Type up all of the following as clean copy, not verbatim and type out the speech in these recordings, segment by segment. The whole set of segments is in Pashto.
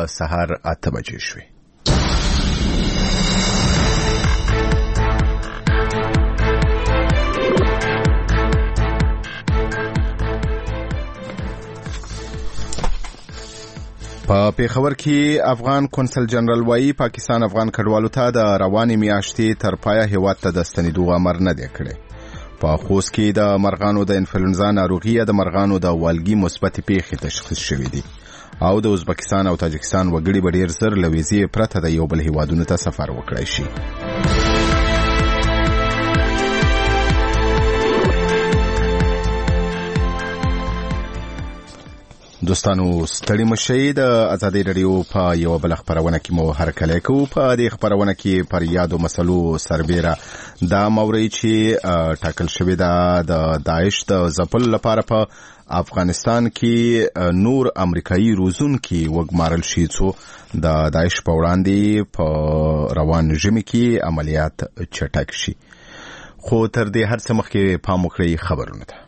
د سهار 8 بجې شوې. په پیښور کې افغان کونسل جنرال وایي پاکستان افغان کډوالو ته د روانې میاشتې تر پایه هیواد ته د ستنېدو امر نه دی کړی. په خوست کې د مرغانو د انفلونزا ناروغي د مرغانو د والګي مثبت پیښې تشخیص شوې دي او د ازبکستان او تاجکستان وګړي به ډېر زر له ویزې پرته د یو بل هیوادونو ته سفر وکړای شي. دوستانو ستړي مشئ د ازادي رادیو په یو بل خبرونه کې مو هرکلی کوو. په دې خبرونه کې پر یادو مسلو سربېره دا موري چې ټاکل شوې ده د داعش د ځپلو لپاره په افغانستان کې نور امریکایي روزونکي وګمارل شي څو د داعش په وړاندې په روان ژمي کې عملیات چټک شي. خو تر دې هر څه مخکې پام وکړئ خبرونه ده.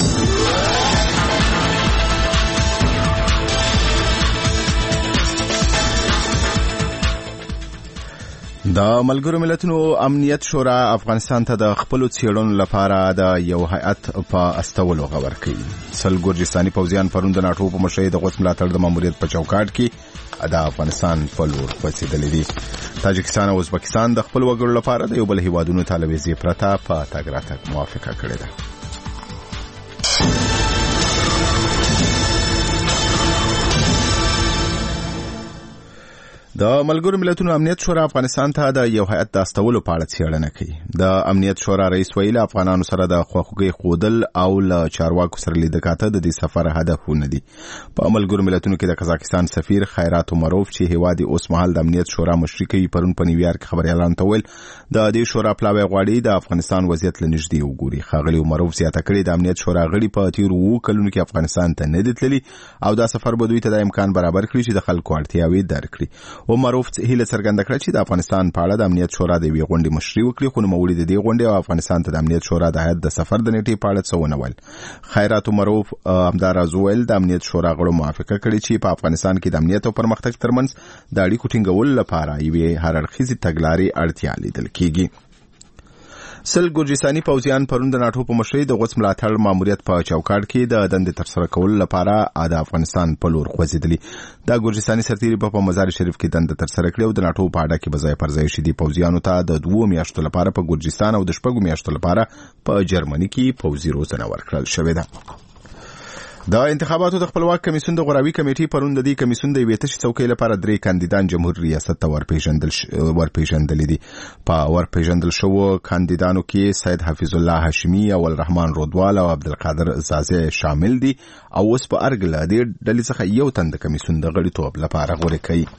د ملګرو ملتونو امنیت شورا افغانستان ته د خپل څېړنو لپاره د یو هیئت په استولو غور کوي. سل ګورجستاني پوځیان پرون د ناټو په مشرۍ د غوث ملاتړ د ماموریت په چوکاټ کې د افغانستان په لور خوځېدلي دي. تاجکستان او ازبکستان د خپل وګړو لپاره د یو بل هیوادونو ته له ویزې پرته په تګ راتګ موافقه کړې ده. د ملګرو ملتونو امنیت شورا افغانستان ته د یو هیئت د استولو په اړه څېړنه کوي. د امنیت شورا رئیس ویلي افغانانو سره د خواخوږۍ ښودل او له چارواکو سره لیدل کاته د دې سفر هدفونه دي. په ملګرو ملتونو کې د قزاقستان سفیر خیرات عمروف چې هیواد اوس مهال د امنیت شورا مشري کوي پرون په نیویارک خبريالانو ته ویل د دې شورا پلاوی غواړي د افغانستان وضعیت له نږدې وګوري. ښاغلي عمروف زیاته کړې د امنیت شورا غړي په تیرو 2 کلونو کې افغانستان ته نه دي تللي او دا سفر به دوی ته د امکان برابر کړي چې د خلکو اړتیاوې درک کړي. عمروف هیله څرګنده کړه چې د افغانستان په اړه د امنیت شورا د یوې غونډې مشري وکړي خو نوموړي د دې غونډې او افغانستان ته د امنیت شورا د هیئت د سفر د نیټې په اړه څه ونه ویل. خیرات عمروف همداراز ویل د امنیت شورا غړو موافقه کړې چې په افغانستان کې د امنیت او پرمختګ ترمنځ د اړیکو ټینګولو لپاره یوې هررخیزې تګلارې اړتیا لیدل کېږي. سل ګورجستاني پوځیان پرون د ناټو په مشرۍ د غوث ملاتړ ماموریت په چوکاټ کې د دندې ترسره کولو لپاره د افغانستان په لور خوځېدلي. د ګورجستاني سرتیري په مزار شریف کې دنده ترسره کړې او د ناټو په اډه کې به ځای پر ځای شي. د پوځیانو ته د 2 میاشتو لپاره په ګورجستان او د 6 میاشتو لپاره په جرمني کې پوځي روزنه ورکړل شوې ده. د انتخاباتو د خپلواک کمیسیون د غوراوي کمیټې پرون د دې کمیسیون د یوې تشې څوکۍ لپاره 3 کاندیدان جمهور ریاست ته ورپېژندلي دي. په ورپېژندل شوو کاندیدانو کې سید حفیظ الله هاشمي، اول رحمان رودوال او عبدالقادر زازی شامل دي او اوس په ارګ له دې ډلې څخه یو تن د کمیسیون د غړیتوب لپاره غوره کوي.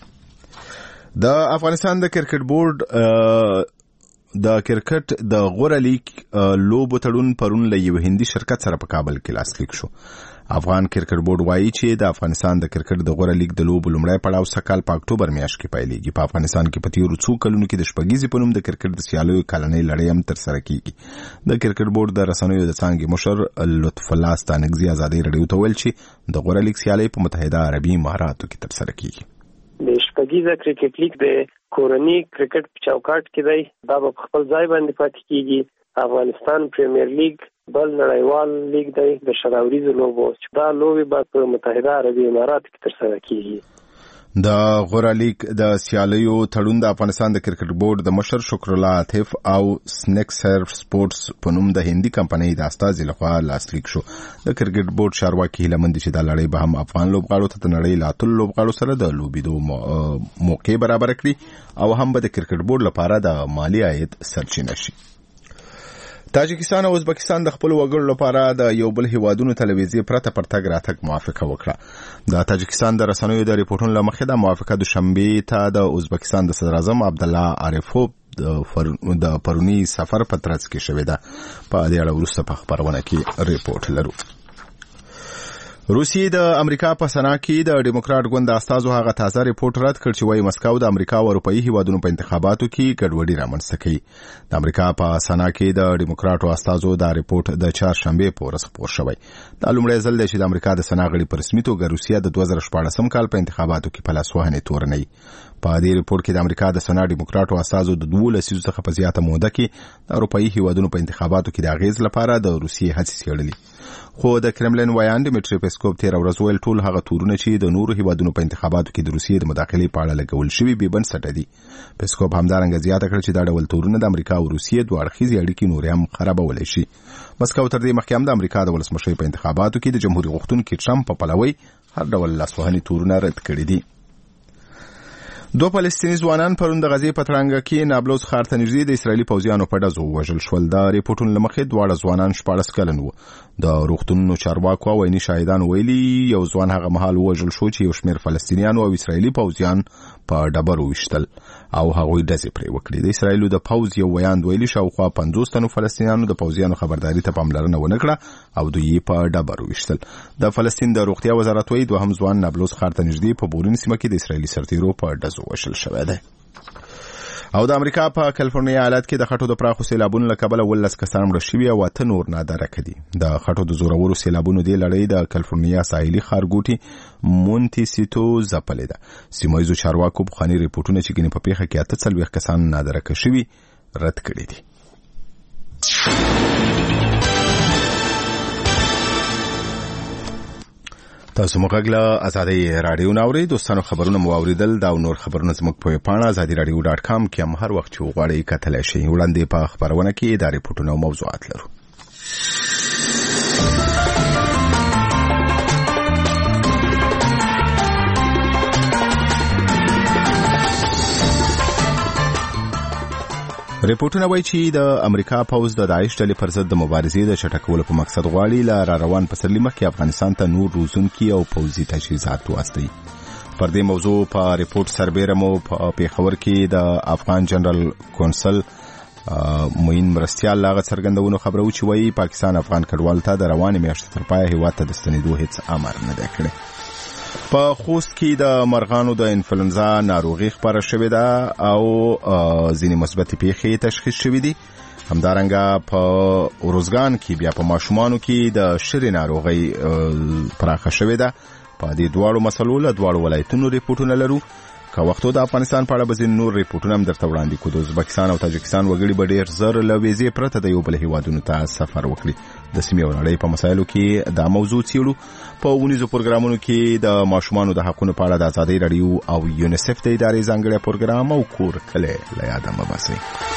د افغانستان د کرکټ بورډ د کرکټ د غوره لیگ لوبو تړون پرون له یو هندي شرکت سره په کابل کې لاسلیک شو. افغان کرکټ بورډ وایي چې د افغانستان د کرکټ د غوره لیگ د لوبو لومړی پړاو سکهال په اکتوبر میاشت کې پیلېږي. په افغانستان کې په تیرو 2 کلونو کې د شپږیزې په نوم د کرکټ د سیالیو کلنۍ لړۍ هم ترسره کیږي. د کرکټ بورډ د رسنیو د څانګې مشر لطف الله ستانکزي ازادي رادیو ته ویل چې د غوره لیگ سیالۍ په متحده عربي اماراتو کې ترسره کیږي. د شپږیزه کرکټ لیگ د کورني کرکټ په چوکاټ کې دی. دا په خپل ځای باندې پاتې کیږي. افغانستان پریمیر لیگ بل نړیوال لیگ دی د شراوریزو لوبو. دا لوبې به په متحده عربي اماراتو کې ترسره کیږي. د غوره لیگ د سیالیو تړون د افغانستان د کرکټ بورډ د مشر شکر الله عاطف او سنیک سرف سپورټس په نوم د هندي کمپنۍ د استازي لخوا لاسلیک شو. د کرکټ بورډ چارواکي هیله مند چې د لړۍ به هم افغان لوبغاړو ته د نړۍ له اتلو لوبغاړو سره د لوبېدو موقع برابر کړي او هم به د کرکټ بورډ لپاره د مالی عاید سرچینه شي. تاجکستان او ازبکستان د خپل وګړو لپاره د یو بل هیوادونو ته له ویزې پرته پر تګ راتګ موافقه وکړه. د تاجکستان د رسنیو د ریپورټونو له مخې د موافقه دوشنبې ته د ازبکستان د صدر اعظم عبدالله عارفوف د پرونی سفر په ترڅ کې شوې ده. په دې اړه وروسته په خبرونه کې ریپورټ لرو. روسیې د امریکا په سنا کې د ډیموکراټ ګوند استازو هغه تازه ریپورت رد کړ چې وايي مسکو د امریکا او اروپאי هیوادونو په انتخاباتو کې ګډوډي رامنځته کوي. د امریکا په سنا کې د ډیموکراټو استازو دا ریپورت د چهارشنبه په ورځ خپور شوی. دا لومړی ځل دی چې د امریکا د سنا غړي په رسمي توګه روسیه د 2014 کال په انتخاباتو کې په لاس وهنې تورنوي. په دې ریپورت کې د امریکا د سنا ډیموکراټو استازو د 12 لسیزو څخه په زیاته موده کې د اروپאי هیوادونو په انتخاباتو کې د اغیز لپاره د روسیې هڅې څېړلې. خو د کرملین ویان ډیمیټری پیسکوف تیر ورځ ویل ټول هغه تورونه چې د نورو هیوادونو په انتخاباتو کې د روسیې د مداخلې په اړه لګول شوي بې بنسټه دي. پیسکوف همدارنګه زیاته کړه چې دا ډول تورونه د امریکا او روسیې دوه اړخیزې اړیکې نورې هم خرابولی شي. مسکو تر دې مخکې هم د امریکا د ولسمشر په انتخاباتو کې د جمهوریت غوښتونکي ټرمپ په پلوي هر ډول لاسوهنې تورونه رد کړي دي. دو فلسطینی ځوانان پرون د غزې په تړانګه کې نابلوز ښار ته نږدې د اسرایلي پوځیانو په ډزو ووژل شول. د ریپورټونو له مخې دواړه ځوانان 14 کلن وو. د روغتونونو چارواکو او عیني شاهدان ویلي یو ځوان هغه مهال ووژل شو چې یو شمېر فلسطینیانو او اسرایلي پوځیان په ډبرو ویشتل او هغوی ډزې پرې وکړې. د اسرایلو د پوځ یو ویاند ویلي شاوخوا 50 تنو فلسطینیانو د پوځیانو خبرداري ته پاملرنه ونه کړه او دوی یې په ډبرو ویشتل. د فلسطین د روغتیا وزارت وایي دوهم ځوان نابلوز ښار ته نږدې په بورین سیمه کې د اسرایلي سرتیرو په ډزو وژل شوی دی. او د امریکا په کالیفورنیا ایالت کې د خټو د پراخو سیلابونو له کبله 18 کسان مړه شوي او 8 نور ناداره دي. د خټو د زورورو سیلابونو دې لړۍ د کالیفورنیا ساحلي ښارګوټي مونتیسیټو ځپلې ده. سیمه ییزو چارواکو پخواني ریپورټونه چې ګنې په پیښه کې 48 کسان ناداره شوي رد کړي دي. تاسو موږ له ازادي رادیو ناوړي دوستانو خبرونه مو اوریدل. دا نور خبرونه زموږ په پاڼه azadiradio.com کې هم هر وخت غواړئ کتلای شئ. وړاندې په خبرونه کې دا ریپورتونه او موضوعات لرو. ریپورټونه وایي چې د امریکا پوځ د داعش ډلې پر ضد د مبارزې د چټکولو په مقصد غواړي له را روان پسرلي مخکې افغانستان ته نور روزونکي او پوځي تجهیزات واستوي. پر دې موضوع په ریپورت سربیره مو په پیښور کې د افغان جنرال کونسل معین مرستیال لاغه څرګندونو خبرو چې وایي پاکستان افغان کډوالو ته د روانې میاشتې تر پایه هیواد ته د ستنېدو هیڅ امر نه دی کړی. په خوست کې د مرغانو د انفلونزا ناروغي خبره شوې ده او ځینې مثبتې پیښې تشخیص شوې دي. همدارنګه په اروزګان کې بیا په ماشومانو کې د شری ناروغي پراخه شوې ده. په دې دواړو مسلو له دواړو ولایتونو ریپورټونه لرو. که وختو د افغانستان په اړه به ځینې نور ریپورټونه هم درته وړاندې کړو. د ازبکستان او تاجکستان وګړي به ډېر زر له ویزې پرته د یو بل هیوادونو ته سفر وکړي. د سیمې او نړۍ په مسایلو کې دا موضوع څېړو. په ونیزو پروګرامونو کې د ماشومانو د حقونو په اړه د ازادۍ راډیو او یونیسف د ادارې ځانګړی پروګرام او کور کلی له یاده مه باسئ.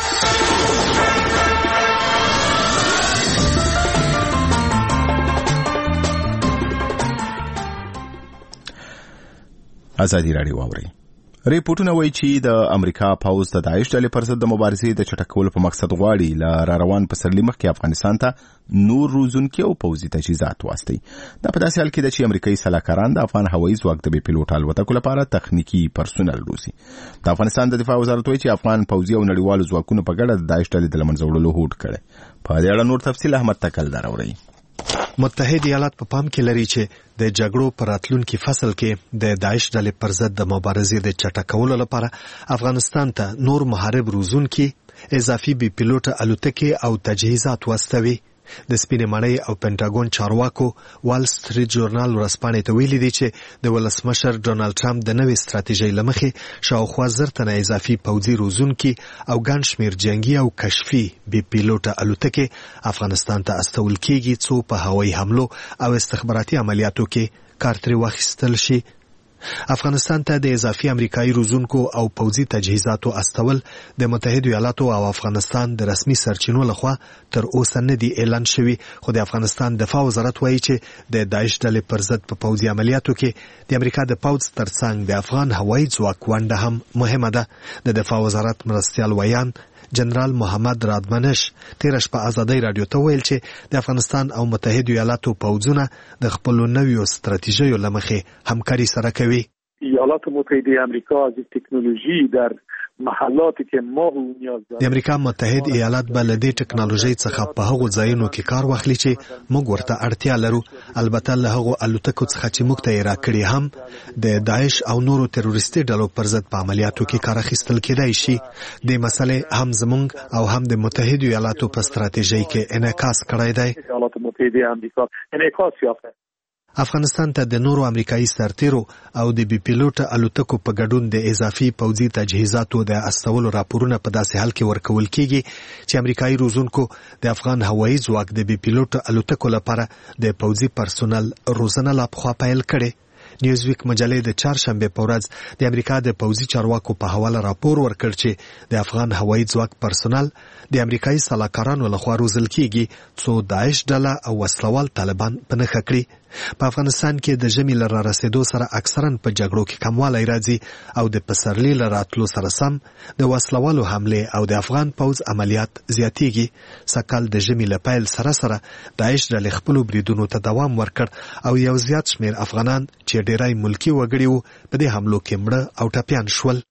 ازادي راډیو واورئ. ریپورټونه وایي چې د امریکا پوځ د داعش ډلې پر ضد د مبارزې د چټکولو په مقصد غواړي له را روان پسرلي مخکې افغانستان ته نور روزونکي او پوځي تجهیزات واستوي. دا په داسې حال کې ده چې امریکایي سلاکاران د افغان هوایي ځواک د بې پیلوټ الوتکو لپاره تخنیکي پرسونل روزي. د افغانستان د دفاع وزارت وایي چې افغان پوځي او نړیوالو ځواکونو په ګډه د داعش ډلې د له منځه وړلو هوډ کړی. په دې اړه نور تفصیل احمد تکل راوړي. متحد ایالات په پام کې لري چې د جګړو پر راتلونکي فصل کې د داعش ډلې پر ضد د مبارزې د چټکولو لپاره افغانستان ته نور محارب روزونکي اضافي بي پیلوټ الوتکې او تجهیزات واستوي. د سپینې ماڼۍ او پینټاګون چارواکو وال سټریټ جورنال ورځپاڼې ته ویلي دي چې د ولسمشر ډونالد ټرمپ د نوې ستراتیژۍ له مخې شاوخوا 1000 تنه اضافي پوځي روزونکي او ګڼ شمېر جنګي او کشفي بي پیلوټه الوتکې افغانستان ته استول کېږي څو په هوایي حملو او استخباراتي عملیاتو کې کار ترې واخیستل شي. افغانستان ته د اضافي امریکایي روزونکو او پوځي تجهیزاتو استول د متحده ایالاتو او افغانستان د رسمي سرچینو لخوا تر اوسه نه دی اعلان شوی. خو د افغانستان دفاع وزارت وایي چې د داعش ډلې پر ضد په پوځي عملیاتو کې د امریکا د پوځ ترڅنګ د افغان هوایي ځواک ونډه هم مهمه ده. د دفاع وزارت مرستیال ویان جنرال محمد رادمنش تیر شپه ازادۍ رادیو ته ویل چې د افغانستان او متحده ایالاتو پوځونه د خپل نویو ستراتیژیو لمخې همکاري سره کوي. ایالات متحده آمریکا از تکنولوژی در محلاتی که ما نیاز داریم د امریکا متحد ایالات به له دې ټکنالوژي څخه په هغو ځایونو کې کار واخلي چې موږ ورته اړتیا لرو. البته له هغو الوتکو څخه چې موږ ته یې راکړي هم د داعش او نورو تروریستي ډلو پر ضد په عملیاتو کې کار اخیستل کېدای شي. د مسلې هم زموږ او هم د متحد ایالاتو په ستراتیژۍ کې انعکاس کړی دی. ایالات متحده آمریکا انعکاس یافته. افغانستان ته د نورو امریکایي سرتیرو او د بي پیلوټ الوتکو په ګډون د اضافي پوځي تجهیزاتو د استولو راپورونه په داسې حال کې ورکول کیږي چې امریکایي روزونکو د افغان هوایي ځواک د بي پیلوټ الوتکو لپاره د پوځي پرسونل روزنه لا پخوا پیل کړي. نیوزویک مجلې د چهارشنبه په ورځ د امریکا د پوځي چارواکو په حواله راپور ورکړ چې د افغان هوایي ځواک پرسونل د امریکایي سلاکارانو لخوا روزل کیږي څو داعش ډله او وسلوال طالبان په نښه کړي. په افغانستان کې د ژمي له رارسېدو سره اکثرا په جګړو کې کموالی راځي او د پسرلي له راتلو سره سم د وسلوالو حملې او د افغان پوځ عملیات زیاتیږي. سږکال د ژمي له پیل سره سره داعش ډلې خپلو بریدونو ته دوام ورکړ او یو زیات شمېر افغانان چې ډېری ملکي وګړي وو په دې حملو کې مړه او ټپیان شول.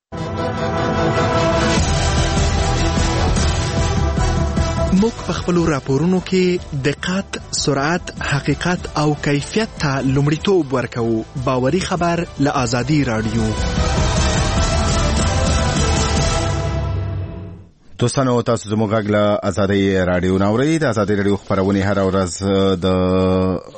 موږ په خپلو راپورونو کې دقت، سرعت، حقیقت او کیفیت ته لومړیتوب ورکوو. باوري خبر له آزادي رادیو. دوستانو تاسو زموږ غږ له آزادي رادیو ناوړئ. د آزادي رادیو خبرونه هر ورځ د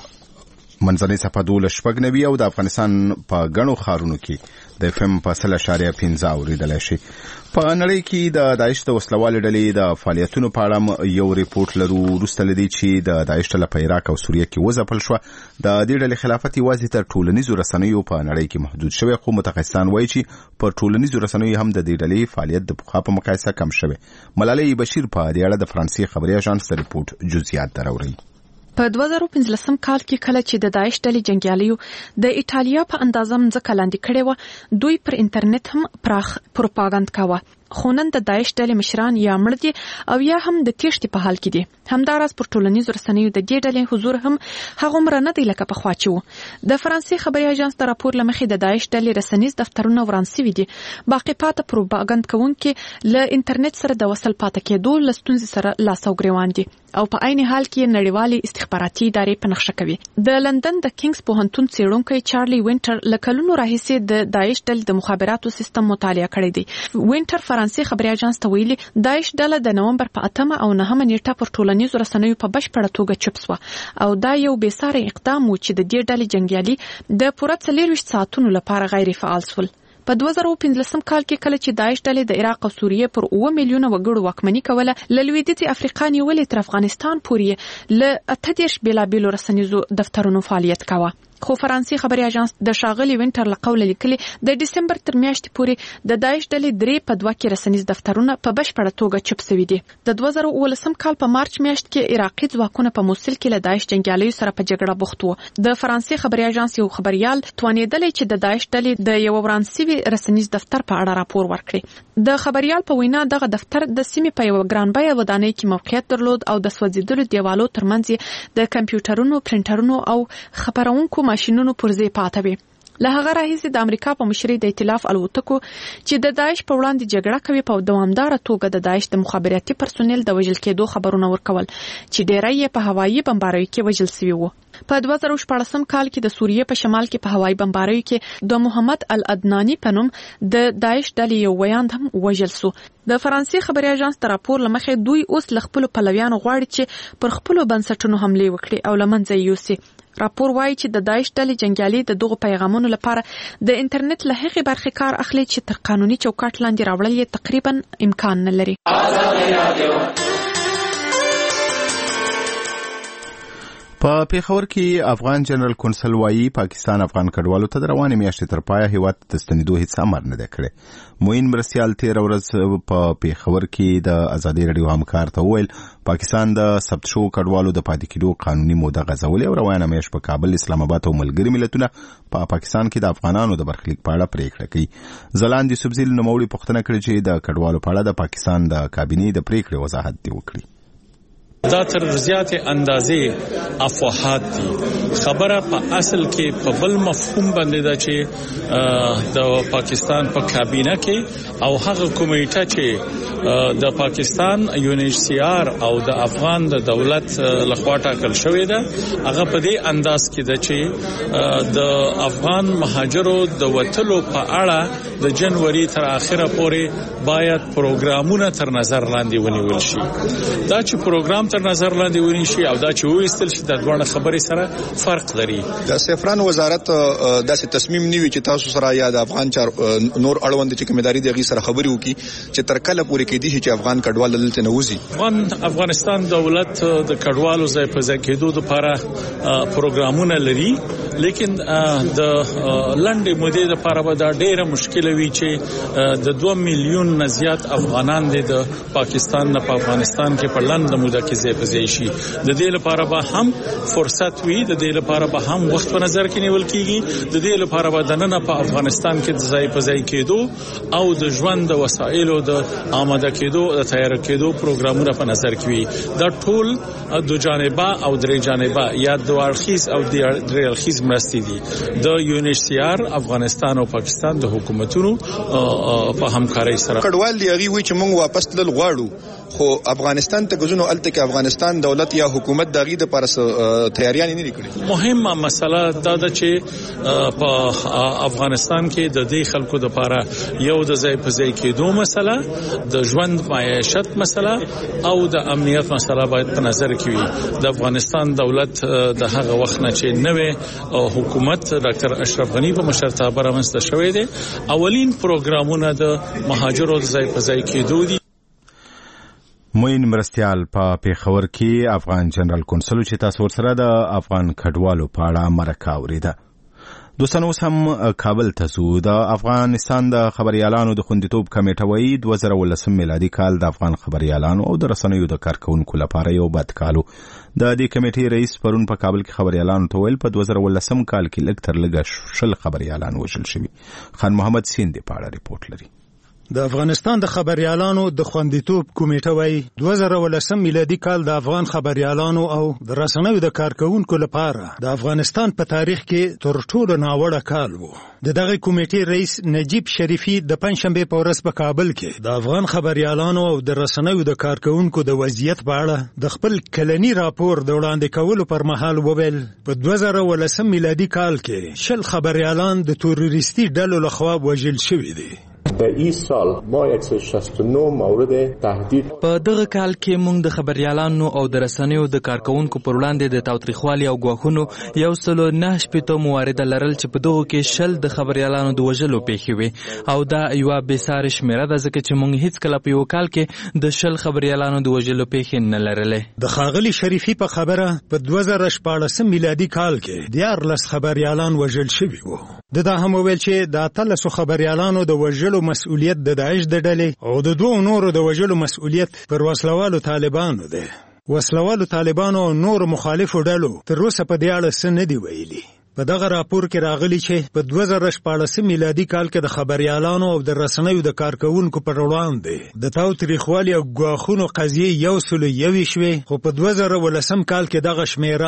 منځنۍ صفحه 12 او د افغانستان په غنو خارونو کې د FM په 0.15 اوریدلای شي. په نړۍ کې د داعش د وسلوال ډلې د فعالیتونو په اړه یو ریپورت لرو. وروسته لدی چې د داعش ډله په عراق او سوریه کې وځپل شو. د دې ډلې خلافت یوازې تر ټولنیزو رسنیو په نړۍ کې محدود شوی، خو متخصصان وایي چې په ټولنیزو رسنیو هم د دې ډلې فعالیت د پخوا په مقایسه کم شوی. ملالۍ بشیر په دې اړه د فرانسې خبري اژانس د ریپورت جزئیات دراوړي. په 2015 کال کې کله چې د داعش ډلې جنگیالیو د ایټالیا په اندازه ځکه لاندې کړي و، دوی پر انټرنیټ هم پراخ پروپاګاندا کاوه. خو نن د داعش ډلې مشران یا مړ دي او یا هم د تیښتې په حال کې دي. همداراز پر ټولنیزو رسنیو د دې ډلې حضور هم هغومره نه دی لکه پخوا چې و. د فرانسې خبري اژانس د راپور له مخې د داعش ډلې رسنیز دفترونه وران سوي دي. باقي پاته پروپاګاندا کوونکي له انټرنیټ سره د وصل پاته کېدو له ستونزې سره لاس او ګریوان دي او په عین حال کې نړیوالې استخباراتي ادارې په نقشه کوي. د لندن د کینګز پوهنتون څېړونکی چارلی وینټر له کلونو راهیسې د داعش ډلې د مخابراتو سیستم مطالعه کړی دی. وینټر فرانسې خبري اژانس ته ویلي داعش ډله د نومبر په 8 او 9 نیټه پر ټولنیزو رسنیو په بشپړه توګه چوپ شوه او دا یو بېساري اقدام و چې د دې ډلې جنگیالي د پوره 24 ساعتونو لپاره غیر فعال شول. په 2015 کال کې کله چې داعش ډلې د عراق او سوریه پر 9 میلیونه وګړو واکمني کوله، له لویدیځې افریقا نیولې تر افغانستان پورې له 18 بیلابیلو رسنیزو دفترونو فعالیت کاوه. خو فرانسې خبري اژانس د شاغلي وینټر له قوله لیکلي د دسمبر تر میاشتې پورې د داعش ډلې 3 په 2 کې رسنیز دفترونه په بشپړه توګه چوپ شوي دي. د 2019 کال په مارچ میاشت کې عراقي ځواکونه په موصل کې له داعش جنگیالیو سره په جګړه بوخت وو. د فرانسې خبري اژانس یو خبريال توانېدلی چې د داعش ډلې د یو ورانسوي رسنیز دفتر په اړه راپور ورکړي. د خبريال په وینا دغه دفتر د سیمې په یو ګرانبیه ودانۍ کې موقعیت درلود او د سوځیدلو دیوالو ترمنځ د کمپیوټرونو، پرنټرونو او خبرونکو ماشينونو پرځای پاته وي. له هغه راهیسې د امریکا په مشرۍ د ائتلاف الوتکو چې د داعش په وړاندې جګړه کوي په دوامداره توګه د داعش د مخابراتي پرسونل د وژل کېدو خبرونه ورکول چې ډېری یې په هوایي بمباریو کې وژل شوي وو. په 2014 کال کې د سوریه په شمال کې په هوایي بمباریو کې د محمد العدناني په نوم د داعش ډلې یو ویاند هم وژل شو. د فرانسې خبري اژانس د راپور لمخې دوی اوس له خپل پلویانو غواړي چې پر خپل بنسټونو حمله وکړي او لمنځه یې یوسي. راپور وايي چې د داعش ډلې جنگیالي د دغو پیغامونو لپاره د انټرنیټ له هغې برخې کار اخلي چې تر قانوني چوکاټ لاندې راوړل یې تقریبا امکان نه لري. په پیښور کې افغان جنرال کونسل وایي پاکستان افغان کډوالو ته د روانې میاشتې تر پایه هیواد ته ستنېدو هیڅ امر نه دی کړی. معین مرسیال تېره ورځ په پیښور کې د ازادي راډیو همکار ته وویل پاکستان د ثبت شوو کډوالو د پاتې کېدو قانوني موده غځولې او روانه میاشت په کابل، اسلام آباد او ملګري ملتونه په پاکستان کې د افغانانو د برخلیک په اړه پریکړه کوي. ځلاند یوسفزي نوموړي پوښتنه کړې چې د کډوالو په اړه د پاکستان د کابینې د پریکړې وضاحت دی وکړي. دا تر زیاتې اندازې افواهات دي. خبره په اصل کې په بل مفهوم باندې ده چې د پاکستان په کابینه کې او هغه کمیټه چې د پاکستان UNHCR او د افغان د دولت لخوا ټاکل شوې ده هغه په دې انداز کې ده چې د افغان مهاجرو د وټلو په اړه د جنوري تر اخره پورې باید پروګرامونه تر نظر لاندې ونیول شي. دا چې پروګرام تر نظر لاندې ونیول شي او دا چې وېستل شي د دوه خبرې سره فرق لري. د سفران وزارت داسې تصمیم نیوي چې تاسو سره یا د افغان چار نور اړوند چې کومداري دغه سره خبري وکي چې تر کله پورې کې دي چې افغان کډوال دلته نه وځي. افغانستان دولت د کډوالو ځای په ځای کېدو لپاره پروګرامونه لري لیکن د لنډې مودې لپاره به دا ډېره مشکله وي چې د 2 میلیون نه زیات افغانان د پاکستان نه په افغانستان کې په لنډه موده کې ځای په ځای شي. د دې لپاره به هم فرصت وي، د دې لپاره به هم وخت په نظر کې نیول کیږي، د دې لپاره به د نن په افغانستان کې د ځای په ځای کېدو او د ژوند د وسایلو د آماده کېدو د تیار کېدو پروګرامونه په نظر کې وي. دا ټول دو جانبه او درې جانبه یا دوه اړخیز او درې اړخیز مرستې دي د UNHCR افغانستان او پاکستان د حکومتونو په همکارۍ سره. کډوال دی هغه وی چې موږ واپس تلل غواړو خو افغانستان ته غوښنه الته کې افغانستان دولت یا حکومت دغه د پر تیاریان نه کړي. مهمه مسله دا ده چې په افغانستان کې د دې خلکو د لپاره یو د ځای په ځای کېدو مسله، د ژوند معیشت مسله او د امنیت مسله باید په نظر کې وي. د افغانستان دولت د هغه وخت نه چې نوې حکومت ډاکټر اشرف غنی په مشرتابه رامنځته شوې ده اولین پروګرامونه د مهاجرو د ځای په ځای کېدو دي. موین مرستیال په پیښور کې افغان جنرال کونسل چې تاسو ورسره د افغان کډوالو په اړه مرکه اوریده. دوستانو هم کابل ته ځو. د افغانستان د خبريالانو د خوندیتوب کمیټه وایي 2018 میلادي کال د افغان خبريالانو او د رسنیو د کارکونکو لپاره یو بد کال و. د دې کمیټې رئیس پرون په کابل کې خبريالانو ته ویل په 2018 کال کې لږ تر لږه 10 خبريالان وژل شوي. خان محمد سیند په اړه ریپورت لري. د افغانستان د خبريالانو د خوندیتوب کمیټه وايي 2018 میلادي کال د افغان خبريالانو او د رسنیو د کارکونکو لپاره د افغانستان په تاریخ کې تر ټولو ناوړه کال و. دغه کمیټې رئیس نجیب شریفي د پنځشنبه په ورځ په کابل کې د افغان خبريالانو او د رسنیو د کارکونکو د وضعیت په اړه د خپل کلنی راپور د وړاندې کولو پر مهال وویل په 2018 میلادي کال کې 10 خبريالان د تروریستي ډلو لخوا وژل شوي دي. په این سال ما 169 مورد تهدید په دغه کال کې موږ د خبريالانو او د رسنیو د کارکونکو پر وړاندې د تاوتریخوالي او غواخونو 109 موارد لرل چې په دغه کې 10 د خبريالانو د وژلو پیښې وي او دا یو بېساري شمیره ده ځکه چې موږ هیڅ کله په یو کال کې د 10 خبريالانو د وژلو پیښې نه لرلې. د خاغلی شریفي په خبره په 2014 میلادي کال کې 14 خبريالان وژل شوي وو. دا هم ویل چې د 13 خبريالانو د وژلو مسؤلیت د داعش د ډلې او د دوه نورو د وژلو مسؤلیت پر وسلوالو طالبانو ده. وسلوالو طالبانو او نور مخالفو ډلو تر اوسه په دې اړه څه نه دی ویلي. په دغه راپور کې راغلی چې په 2014 میلادي کال کې د خبريالانو او د رسنیو د کارکونکو پر وړاندې د تاوتریخوالي او غواخونو قضیې 101 شوې خو په 2018 کال کې دغه شمیره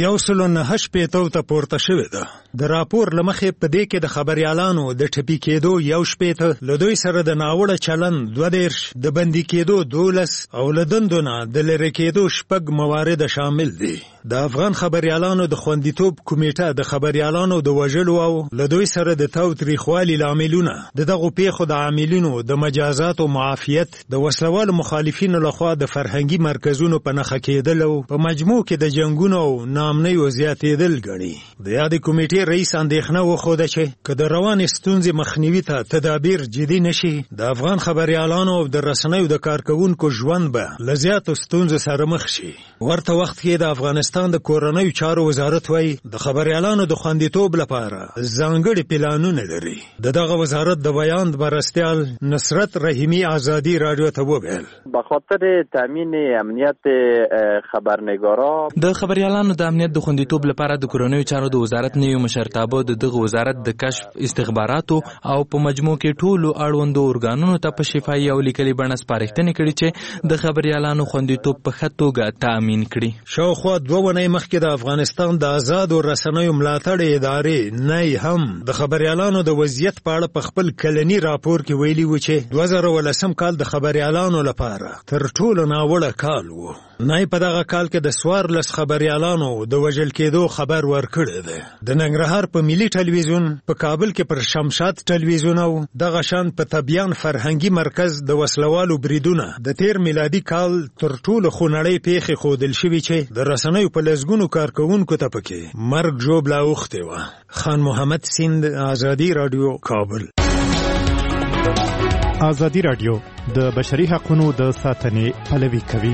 109 ته پورته شوې ده. د راپور لمخې په دې کې د خبريالانو د ټپي کېدو 1 له دوی سره د ناوړه چلن 22 د بندي کېدو 12 او له دندونه د لری کېدو 6 موارد شامل دي. د افغان خبريالانو د خوندیتوب کمیټه د خبريالانو د وژلو او له دوی سره د تاوتریخوالي لاملونه دغه پیښو د عاملینو د مجازات او معافیت د وسلوال مخالفینو لخوا د فرهنګي مرکزونو په نخښه کېدل او په مجموع کې د جنگونو او نامنیو زیاتېدل ګڼي. د یادې کمیټې رئیس اندېښنه وښوده چې که د روانې ستونزې مخنیوي ته تدابیر جدي نشي د افغان خبريالانو او د رسنیو د کارکونکو ژوند به له زیاتو ستونزو سره مخ شي. ورته وخت کې د افغانستان افغانستان د کورنیو چارو وزارت وایي د خبريالانو د خوندیتوب لپاره ځانګړي پلانونه لري. دغه وزارت د بیان مرستیال نصرت رحیمی آزادی رادیو ته وویل به خاطر تامین امنیت خبرنگارا د خبريالانو د امنیت د خوندیتوب لپاره د کورنیو چارو د وزارت نوي مشرتابه دغه وزارت د کشف استخباراتو او په مجموع کې ټولو اړوندو ارګانونو ته په شفاهي او لیکلي بڼه سپارښتنې کړي چې د خبريالانو خوندیتوب په ښه توګه تامین کړي. شاوخوا 2 ونې مخکې د افغانستان د آزادو رسنیو ملاتړ ادارې نه هم د خبريالانو د وضعیت په اړه په خپل کلنی راپور کې ویلي و چې 2018 کال د خبريالانو لپاره تر ټولو ناوړه کال و. نه په دغه کال کې د 14 خبريالانو د وژل کېدو خبر ورکړی دی. د ننګرهار په ملي ټلویزیون په کابل کې پر شمشاد ټلویزیون او دغه شان په طبيان فرهنګي مرکز د وسلوالو بریدونه د تیر میلادي کال تر ټولو خونړۍ پیښې ښودل شوي چې د رسنیو په لسګونو کارکوونکو ته پکې مرګ ژوبله اوښتې وه. خان محمد سیند، آزادي رادیو، کابل. آزادي رادیو د بشري حقوقو د ساتنې پلوي کوي.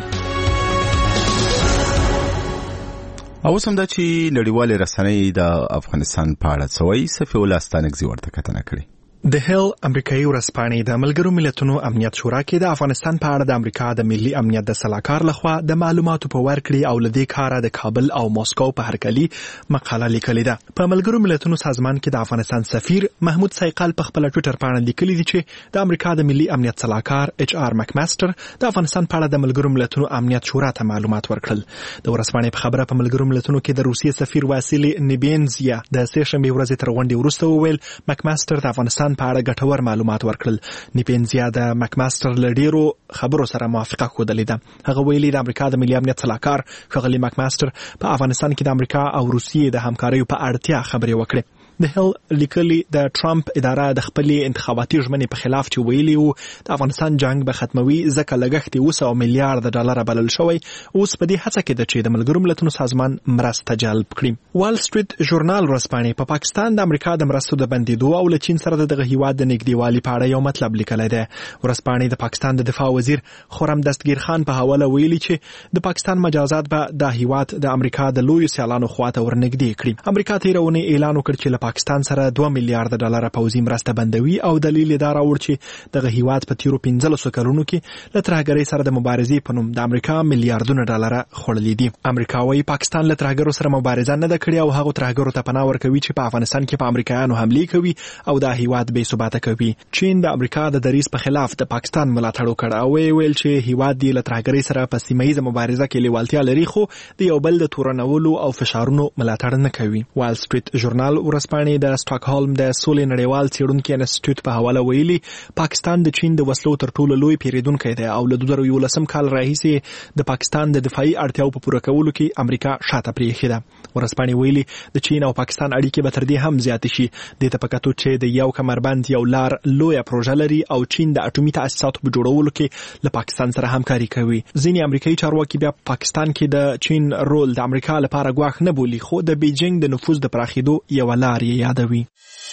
او سم دا چې نړیوال رسنۍ د افغانستان په اړه څه وایي، صفي الله ستانکزي ورته کتنه کړې. د هیل امریکایي ورځپاڼې د ملګرو ملتونو امنیت شورا کې د افغانستان په اړه د امریکا د ملي امنیت د سلاکار لخوا د معلوماتو په ورکړې او لدې کاره د کابل او ماسکو په هرکلي مقاله لیکلې ده. په ملګرو ملتونو سازمان کې د افغانستان سفیر محمود سایقل په خپل ټوئیټر باندې لیکلي دي چې د امریکا د ملي امنیت سلاکار ایچ آر مکماستر د افغانستان په اړه د ملګرو ملتونو امنیت شورا ته معلومات ورکړل. د ورځپاڼې په خبره په ملګرو ملتونو کې د روسیې سفیر واسیلی نیبینزیا د سه شنبه ورځې تر غونډې وروسته وویل مکماستر د افغانستان په اړه ګټور معلومات ورکړل. نیپینزیا د مکماستر لډیرو خبرو سره موافقه ښودلې ده. هغه ویلي د امریکا د ملي امنیت سلاکار ښاغلي مکماستر په افغانستان کې د امریکا او روسیې د همکاریو په اړتیا خبرې وکړې. د هیل لیکلي د ټرمپ اداره د خپلې انتخاباتي ژمنې په خلاف چې ویلي وو د افغانستان جنگ به ختموي ځکه لګښت یې 200 میلیارډ ډالر بلل شوی، اوس په دې هڅه کې ده چې د ملګرو ملتونو سازمان مرسته جلب کړي. وال سټریټ ژورنال ورځپاڼې په پاکستان د امریکا د مرستو د بندیدو او له چین سره دغه هیواد د نږدېوالي په اړه یو مطلب لیکلی دی. ورځپاڼې د پاکستان د دفاع وزیر خرم دستگیر خان په حواله ویلي چې د پاکستان مجازات به د هیواد د امریکا د لویو سیالانو خواته ورنږدې کړي. امریکا تېره اونۍ اعلان وکړ چې له پاکستان سره 2 میلیارډ ډالر پوځي مرسته بندوي او دلیل یې دا راوړ چې دغه هیواد په تیرو 15 کلونو کې له ترهګرۍ سره د مبارزې په نوم د امریکا میلیارډونه ډالر خوړلي دي. امریکا وايي پاکستان له ترهګرو سره مبارزه نه ده کړې او هغه ترهګرو ته پناه ورکوي چې په افغانستان کې په امریکایانو حملې کوي او د هیواد بې ثباته کوي. چین د امریکا د دریځ په خلاف د پاکستان ملاتړ وکړ او ویل چې هیواد دی له ترهګرۍ سره په سیمه مبارزه کې لیوالتیا لري خو د یو بل د تورنولو او فشارونو ملاتړ نه کوي. وال سټریټ ژورنال ورځپاڼې د سټاکهولم د سولې نړیوال څېړونکي انسټیټیوټ په حواله ویلي پاکستان د چین د وسلو تر ټولو لوی پیریدونکی دی او له 2011 کال راهیسې د پاکستان د دفاعي اړتیاو په پوره کولو کې امریکا شاته پرېښې ده. ورځپاڼې ویلي د چین او پاکستان اړیکې به تر دې هم زیاتې شي. دې ته په کتو چې د یو کمربند یو لار لویه پروژه لري او چین د اټومي تاسیساتو په جوړولو کې له پاکستان سره همکاري کوي. ځینې امریکایي چارواکي بیا پاکستان کې د چین رول د امریکا لپاره ګواښ نه بولي خو د بیجینګ د نفوذ د پراخېدو یو لار یې یادوي.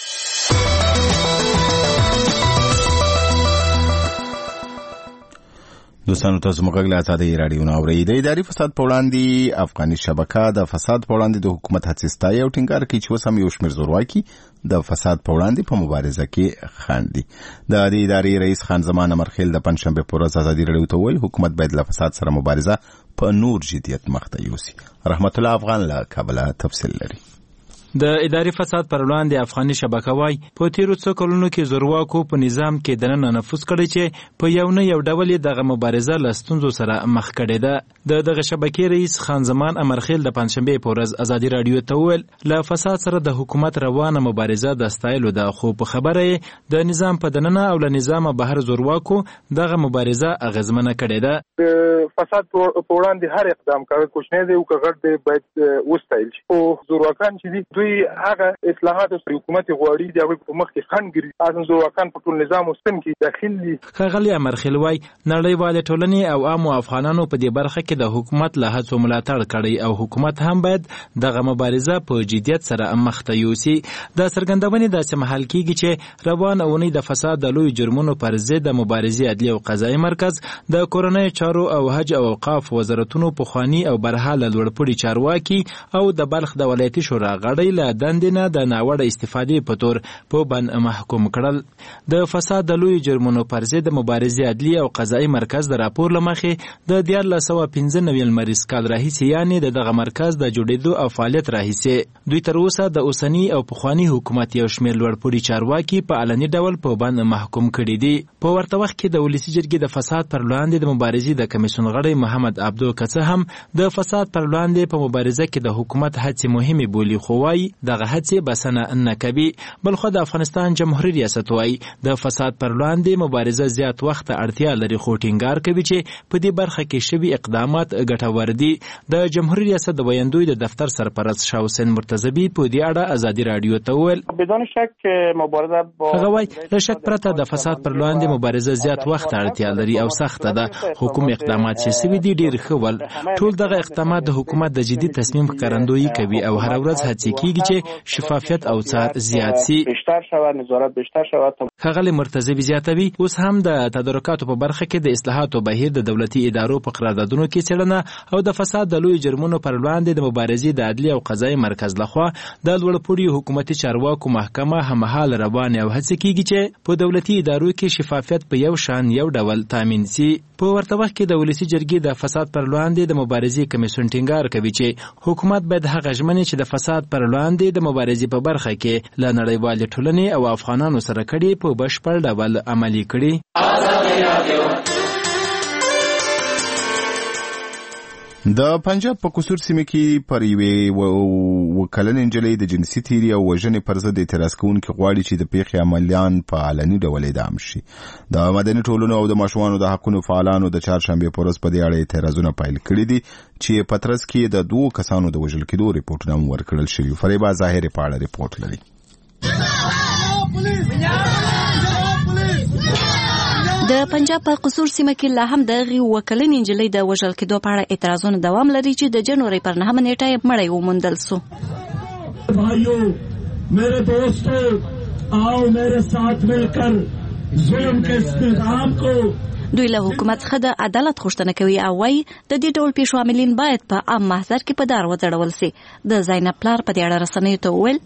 دوستانو تاسو موږ له آزادۍ رادیو نه اورئ. د اداري فساد په وړاندې افغاني شبکه د فساد په وړاندې د حکومت هڅې ستایي او ټینګار کوي چې اوس هم یو شمېر زورواکي د فساد په وړاندې په مبارزه کې خاندي. د دې ادارې رئیس خان زمان امرخیل د پنځشنبه په ورځ آزادۍ رادیو ته وویل حکومت باید له فساد سره مبارزه په نور جدیت مخته یوسي. رحمت الله افغان له کابل تفصیل لري. د اداري فساد پر وړاندې افغاني شبکه وای په تیرو څو کلونو کې زورواکو په نظام کې دننه نفوذ کړی چې په یو نه یو ډول دغه مبارزه له ستونزو سره مخ کړې ده. دغه شبکې رئیس خان زمان امرخیل د پنځشنبه په ورځ آزادۍ رادیو ته وویل له فساد سره د حکومت روانه مبارزه د ستایلو ده خو په خبره د نظام په دننه او له نظام بهر زورواکو دغه مبارزه اغیزمنه کړې ده. فساد په وړاندې هر اقدام کوي کوښښ نه دی او کغړ دی باید وستایل شي. او زورواکان چې دوی هغه اصلاحات چې حکومت غواړي د هغه په مخ کې خنګري اساسو وکړ په ټول نظام وستن کې داخلي خغلی امرخلوی نړیوال ټولنې او عام افغانانو په دې برخه کې د حکومت له هڅو ملاتړ کړي او حکومت هم باید دغه مبارزه په جدیت سره مخ ته یوسي. د څرګندونې داسې محل کېږي چې روان اونۍ د فساد د لوی جرمونو پر ضد د مبارزې عدلي او قضایي مرکز د کورنۍ چارو او حج او اوقاف وزارتونو پخواني او برحاله لوړپوړي چارواکي او د بلخ د ولایتي شورا غړي له دندې نه د ناوړه استفادې په تور په بند محکوم کړل. د فساد د لوی جرمونو پر ضد د مبارزې عدلي او قضایي مرکز د راپور له مخې د 1995 لمریز کال راهیسې یعنې دغه مرکز د جوړېدو او فعالیت راهیسې دوی تر اوسه د اوسني او پخواني حکومت یو شمېر لوړپوړي چارواکي په علني ډول په بند محکوم کړي دي. په ورته وخت کې د ولسي جرګې د فساد پر وړاندې د مبارزې د کمیسیون غړی محمد عبدو کڅه هم د فساد پر وړاندې په مبارزه کې د حکومت هڅې مهمې بولي، خو وايي دغه هڅې بسنه نه کوي. بلخو د افغانستان جمهوریت ریاست وايي د فساد پر وړاندې مبارزه زیات وخت ته اړتیا لري، خو ټینګار کوي چې په دې برخه کې شوي اقدامات ګټور دي. د جمهوریت ریاست د ویاندوی د دفتر سرپرست شاه حسین مرتضوی په دې اړه ازادي رادیو ته وویل بدون شک مبارزه با هغه وايي له شک پرته د فساد پر وړاندې مبارزه زیات وخت اړتیا لري او سخته ده. حکومت اقدامات چې سوي دي ډیر ښه ول. ټول دغه اقدامات د حکومت د جدي تصمیم ښکارندویي کوي او هر ورځ هڅه کیږي چې شفافیت او څار زیات شي، بیشتر شوه، نظارت بیشتر شوه. ښاغلی مرتضوی زیاتوي اوس هم د تدارکاتو په برخه کې د اصلاحاتو بهیر د دولتي ادارو په قراردادونو کې څېړنه او د فساد د لوی جرمونو پر وړاندې د مبارزې د عدلي او قضایي مرکز لخوا د لوړپوړي حکومتي چارواکو محکمه هممهاله روانې او هڅه کیږي چې په دولتي ادارو کې شفافیت په یو شان یو ډول تامین شي. په ورته وخت کې د ولسي جرګې د فساد پر وړاندې د مبارزې کمیسیون ټینګار کوي چې حکومت باید هغه ژمنې چې د فساد پر وړاندې د مبارزې په برخه کې له نړیوالې ټولنې او افغانانو سره کړي په بشپړ ډول عملي کړي. د پنجاب په قصور سیمه کې پر یوې وکلن انجلۍ د جنسي تیری او وژنې پر ضد اعتراض کوونکي غواړي چې د پیښې عملیان په علني ډول اعدام شي. د مدني ټولنو او د ماشومانو د حقونو فعالانو د چهارشنبې په ورځ په دې اړه اعتراضونه پیل کړي دي چې په ترڅ کې د 2 کسانو د وژل کېدو ریپورټونه هم ورکړل شوي. فریبا ظاهر په اړه ریپورټ لري. د پنجاب په قصور سیمه کې لا هم د وکلن انجلۍ د وژل کېدو په اړه اعتراضونه دوام لري چې د جنوري پر 9 نیټه یې مړی وموندل سو. भाइयों मेरे दोस्तों आओ मेरे साथ मिलकर जुल्म के इस्तेमाल को دوی له حکومت څخه د عدالت غوښتنه کوي او وايي د دې ډول پیښو عاملین باید په عام محضر کې په دار وځړول شي. د زینب پلار په دې اړه رسنیو ته وویل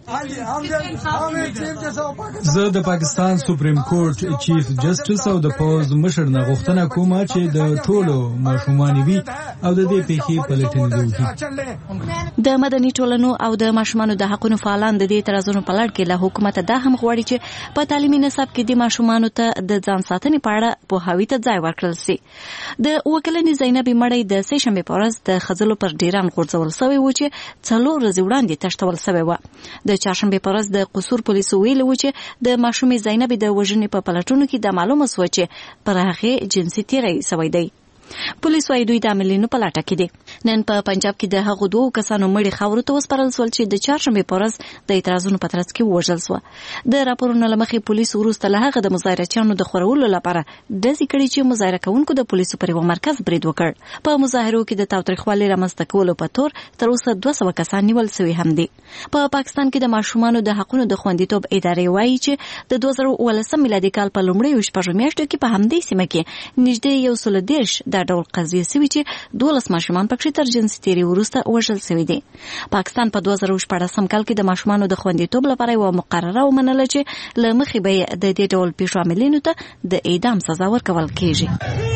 زه د پاکستان سپریم کورټ چیف جسټس او د پوز مشر نه غوښتنه کوم چې د ټولو ماشومانو وي او د دې پیښې پلټنه وکړي. د مدني ټولنو او د ماشومانو د حقوقو فعالان د دې اعتراضونو په لړ کې له حکومت دا هم غواړي چې په تعلیمي نصاب کې د ماشومانو ته د ځان ساتنې په اړه پوهاوی ته ورکړل سي. د وکلنې زینب مړی د سه شنبې په ورځ د خزلو پر ډیران غورځول شوی و چې 4 ورځې وړاندې تشتول شوی و. د چهارشنبې په ورځ د قصور پولیسو ویلي و چې د ماشومې زینب د وژنې په پلټونو کې د معلومه شو چې پر هغه جنسي تیری شوی دی. پولیس وايي دوی د عاملینو په لټه کې دي. نن په پنجاب کې د هغو 2 کسانو مړي خاورو ته وسپارل شول چې د چهارشنبې په ورځ د اعتراضونو په ترڅ کې وژل شو. د راپورونو له مخې پولیس وروسته له هغه د مظاهرچیانو د خورولو لپاره ډزې کړې چې مظاهره کوونکو د پولیسو پر یو مرکز برید وکړ. په مظاهرو کې د تاوتریخوالي رامنځته کولو په تور تر اوسه 200 کسان نیول شوي هم دي. په پاکستان کې د ماشومانو د حقونو د خوندیتوب ادارې وايي چې د 2019 میلادي کال په لومړیو شپږو میاشتو کې په همدې سیمه کې نږدې 130 د ډول قضیې سوي چې 12 ماشومان پکې تر جنسي تیری وروسته وژل شوي دي. پاکستان په 2014 کال کې د ماشومانو د خوندیتوب لپاره یو مقرره ومنله چې له مخې به د دې ډول پیښو عاملینو ته د اعدام سزا ورکول کېږي.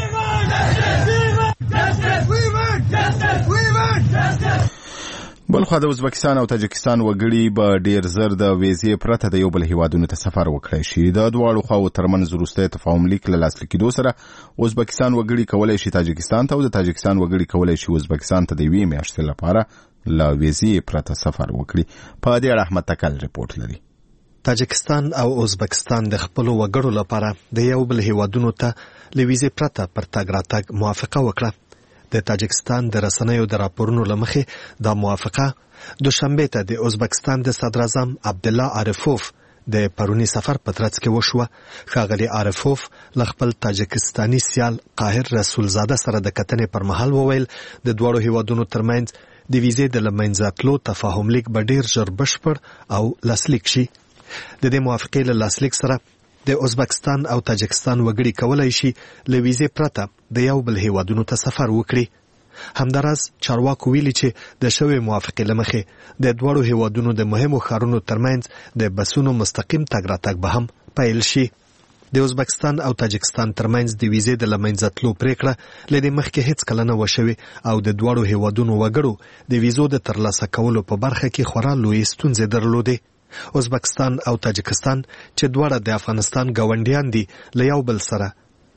بلخو د ازبکستان او تاجکستان وګړي به ډیر زر د ویزې پرته د یو بل هیوادونو ته سفر وکړي شي. د دواړو خواو ترمنځ وروستی تفاهم لیک له لاسلیک کېدو سره ازبکستان وګړي کولی شي تاجکستان ته او د تاجکستان وګړي کولی شي ازبکستان ته د یوې میاشتې لپاره له ویزې پرته سفر وکړي. په دې اړه احمد تکل ریپورټ لري. تاجکستان او ازبکستان د خپل وګړو لپاره د یو بل هیوادونو ته له ویزې پرته پر تګ راتګ موافقه وکړه. د تاجکستان د رسنیو د راپورونو له مخې دا موافقه دوشنبه ته د ازبکستان د صدر اعظم عبدالله عارفوف د پرونی سفر په ترڅ کې وشوه. ښاغلي عارفوف له خپل تاجکستاني سیال قاهر رسولزاده سره د کتنې پر مهال وویل د دواړو هیوادونو ترمنځ د ویزې د له منځه تلو تفاهم لیک به ډیر ژر بشپړ او لاسلیک شي. د دې موافقې له لاسلیک سره د ازبکستان او تاجکستان وګړي کولای شي له ویزې پرته د یو بل هیوادونو ته سفر وکړي. همداراز چارواکو ویلي چې د شوې موافقې له مخې د دواړو هیوادونو د مهمو ښارونو ترمنځ د بسونو مستقیم تګ راتګ به هم پیل شي. د ازبکستان او تاجکستان ترمنځ د ویزې د له منځه تلو پریکړه له دې مخکې هیڅ کله نه وه شوې او د دواړو هیوادونو وګړو د ویزو د ترلاسه کولو په برخه کې خورا لویې ستونزې درلودې. ازبکستان او تاجکستان چې دواړه د افغانستان ګاونډیان دي له یو بل سره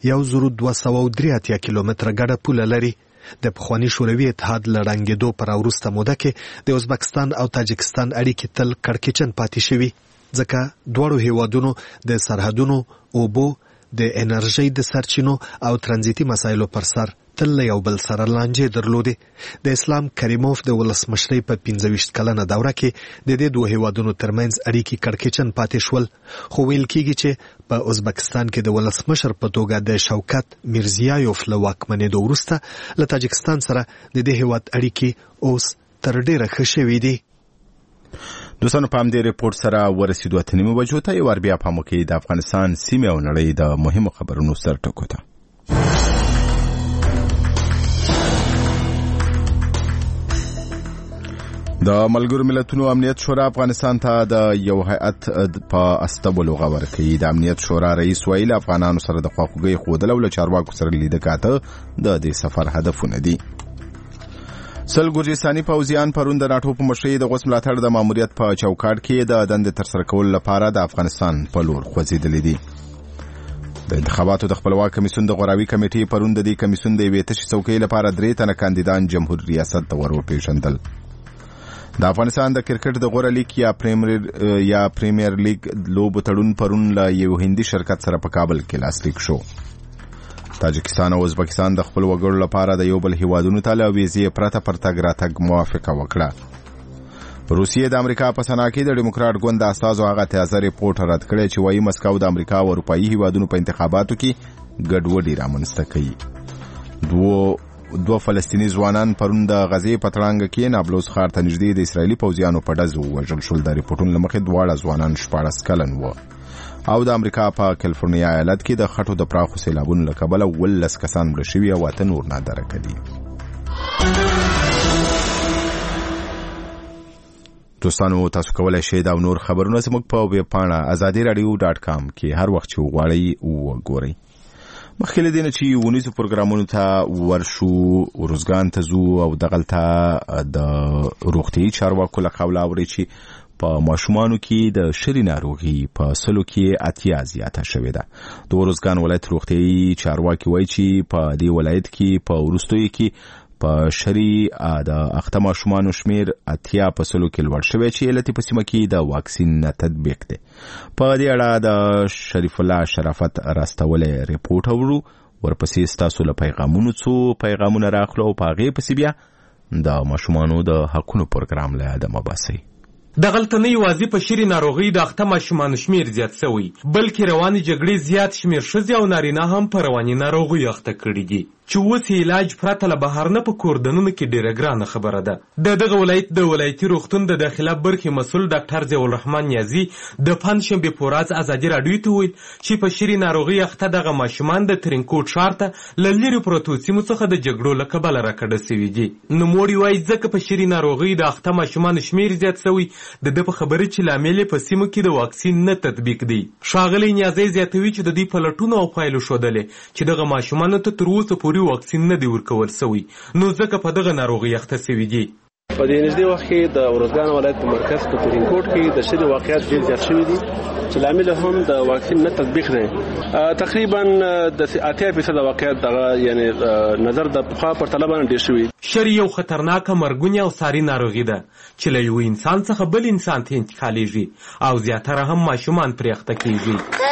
1283 کیلومتره ګډه پوله لري. د پخواني شوروي اتحاد له ړنګېدو پر وروسته موده کې د ازبکستان او تاجکستان اړیکې تل کړکېچن پاتې شوي ځکه دواړو هیوادونو د سرحدونو، اوبو، د انرژۍ د سرچینو او ترانزیتي مسایلو پر سر تل له یو بل سره لانجې درلودې. د اسلام کریموف د ولسمشرۍ په 25 کلنه دوره کې د دې دوه هیوادونو ترمنځ اړیکې کړکېچن پاتې شول، خو ویل کېږي چې په ازبکستان کې د ولسمشر په توګه د شوکت میرزیایوف له واکمنېدو وروسته له تاجکستان سره د دې هیواد اړیکې اوس تر ډېره ښه شوي دي. دوستانو په همدې ریپورت سره ورسېدو 8 بجو ته یو بیا په موږ کې د افغانستان سیمې او نړۍ د مهمو خبرونو سر ټکو ته. د ملګرو ملتونو امنیت شورا افغانستان ته د یو هیئت په استولو غوړ کوي. د امنیت شورا رئیس ویل افغانانو سره د خواخوږۍ ښودل او له چارواکو سره لیده کاته د دې سفر هدفونه دي. سل ګرجستاني پوځیان پرون د ناټو په مشرۍ د غوث ملاتړ د ماموریت په چوکاټ کې د دندې ترسره کولو لپاره د افغانستان په لور خوځېدلي دي. د انتخاباتو د خپلواک کمیسیون د غوراوي کمیټې پرون د دې کمیسیون د یوې تشې څوکۍ لپاره 3 تنه کاندیدان جمهور ریاست ته ور وپېژندل. د افغانستان د کرکټ د غوره لیګ یا پریمیر لیګ لوبو تړون پرون له یو هندي شرکت سره په کابل کې لاسلیک شو. تاجکستان او ازبکستان د خپل وګړو لپاره د یو بل هیوادونو ته له ویزې پرته پر تګ راتګ موافقه وکړه. روسیې د امریکا په سنا کې د ډیموکراټ ګوند د استازو هغه تازه ریپورټ رد کړی چې وایي مسکو د امریکا او اروپایي هیوادونو په انتخاباتو کې ګډوډي رامنځته کوي. دوه فلسطیني ځوانان پرون د غزې په تړانګه کې نابلوس ښار ته نږدې د اسرایلي پوځیانو په ډزو ووژل شول. د ریپورټونو له مخې دواړه ځوانان 14 کلن وو او د امریکا په کیلیفورنیا ایالت کې د خټو د پراخو سیلابونو له کبله 19 کسان مړه شوي او 8 نور نادرکه دي. دوستانو تاسو کولای شئ دا نور خبرونه زموږ په ویب پاڼه azadiradio.com کې هر وخت چې وغواړئ وګورئ. مخکې له دې نه چې ونیزو پروګرامونو ته ورشو، ورزګان ته ځو او دغلته د روغتیايي چارواکو له قوله اورئ چې په ماشومانو کې د شری ناروغي په سلو کې 80 زیاته شوې ده. د ورزګان ولایت روغتیايي چارواکي وایي چې په دې ولایت کې په وروستیو کې په شری د اخته ماشومانو شمیر 80 په سلو کې لوړ شوی چې علت په سیمه کې د واکسین نه تطبیق دی. په دې اړه د شریف الله شرافت راستولې ریپورت اورو، ورپسې ستاسو له پیغامونو څو پیغامونه راخلو او په هغې پسې بیا د ماشومانو د حقونو پروګرام له یاده مباسئ. دغلته نه یوازې په شری ناروغۍ د اخته ماشومانو شمیر زیات شوی، بلکې رواني جګړې زیات شمیر ښځې او نارینه هم په رواني ناروغۍ اخته کړي دي چې اوس علاج پرته له بهر نه په کوردنونو کې ډېره ګرانه خبره ده. د دغه ولایت د ولایتي روغتون د داخله برخې مسؤل ډاکټر ضیاءالرحمن نیازي د پنجشنبې په ورځ ازادي راډیو ته وویل چې په شری ناروغۍ اخته دغه ماشومان د ترینکوټ ښار ته له لرې پرتو سیمو څخه د جګړو له کبله راکډه سوي دي. نوموړي وایي ځکه په شری ناروغۍ د اخته ماشومانو شمیر زیات سوی د ده په خبره چې لامل په سیمو کې د واکسین نه تطبیق دی. ښاغلی نیازی زیاتوي چې د دوی په لټونو او پایلو ښودلې چې دغه ماشومانو ته تر اوسه پورې واکسین نه دی ورکول سوی، نو ځکه په دغه ناروغۍ اخته سوي دي. په دې نږدې وخت کې د ورزګان ولایت په مرکز په ترینکوټ کې د شری واقعیت ډېر زیات شوي دي چې لامل هم د واکسین نه تطبیق دی. تقریبا د 80% واقعیت دغه یعنی نظر د پخوا پر طلبه ډېر شوي. شری یو خطرناکه مرګونې او ساري ناروغي ده چې له یو انسان څخه بل انسان ته انتقالیږي او زیاتره هم ماشومان پرې اخته کیږي.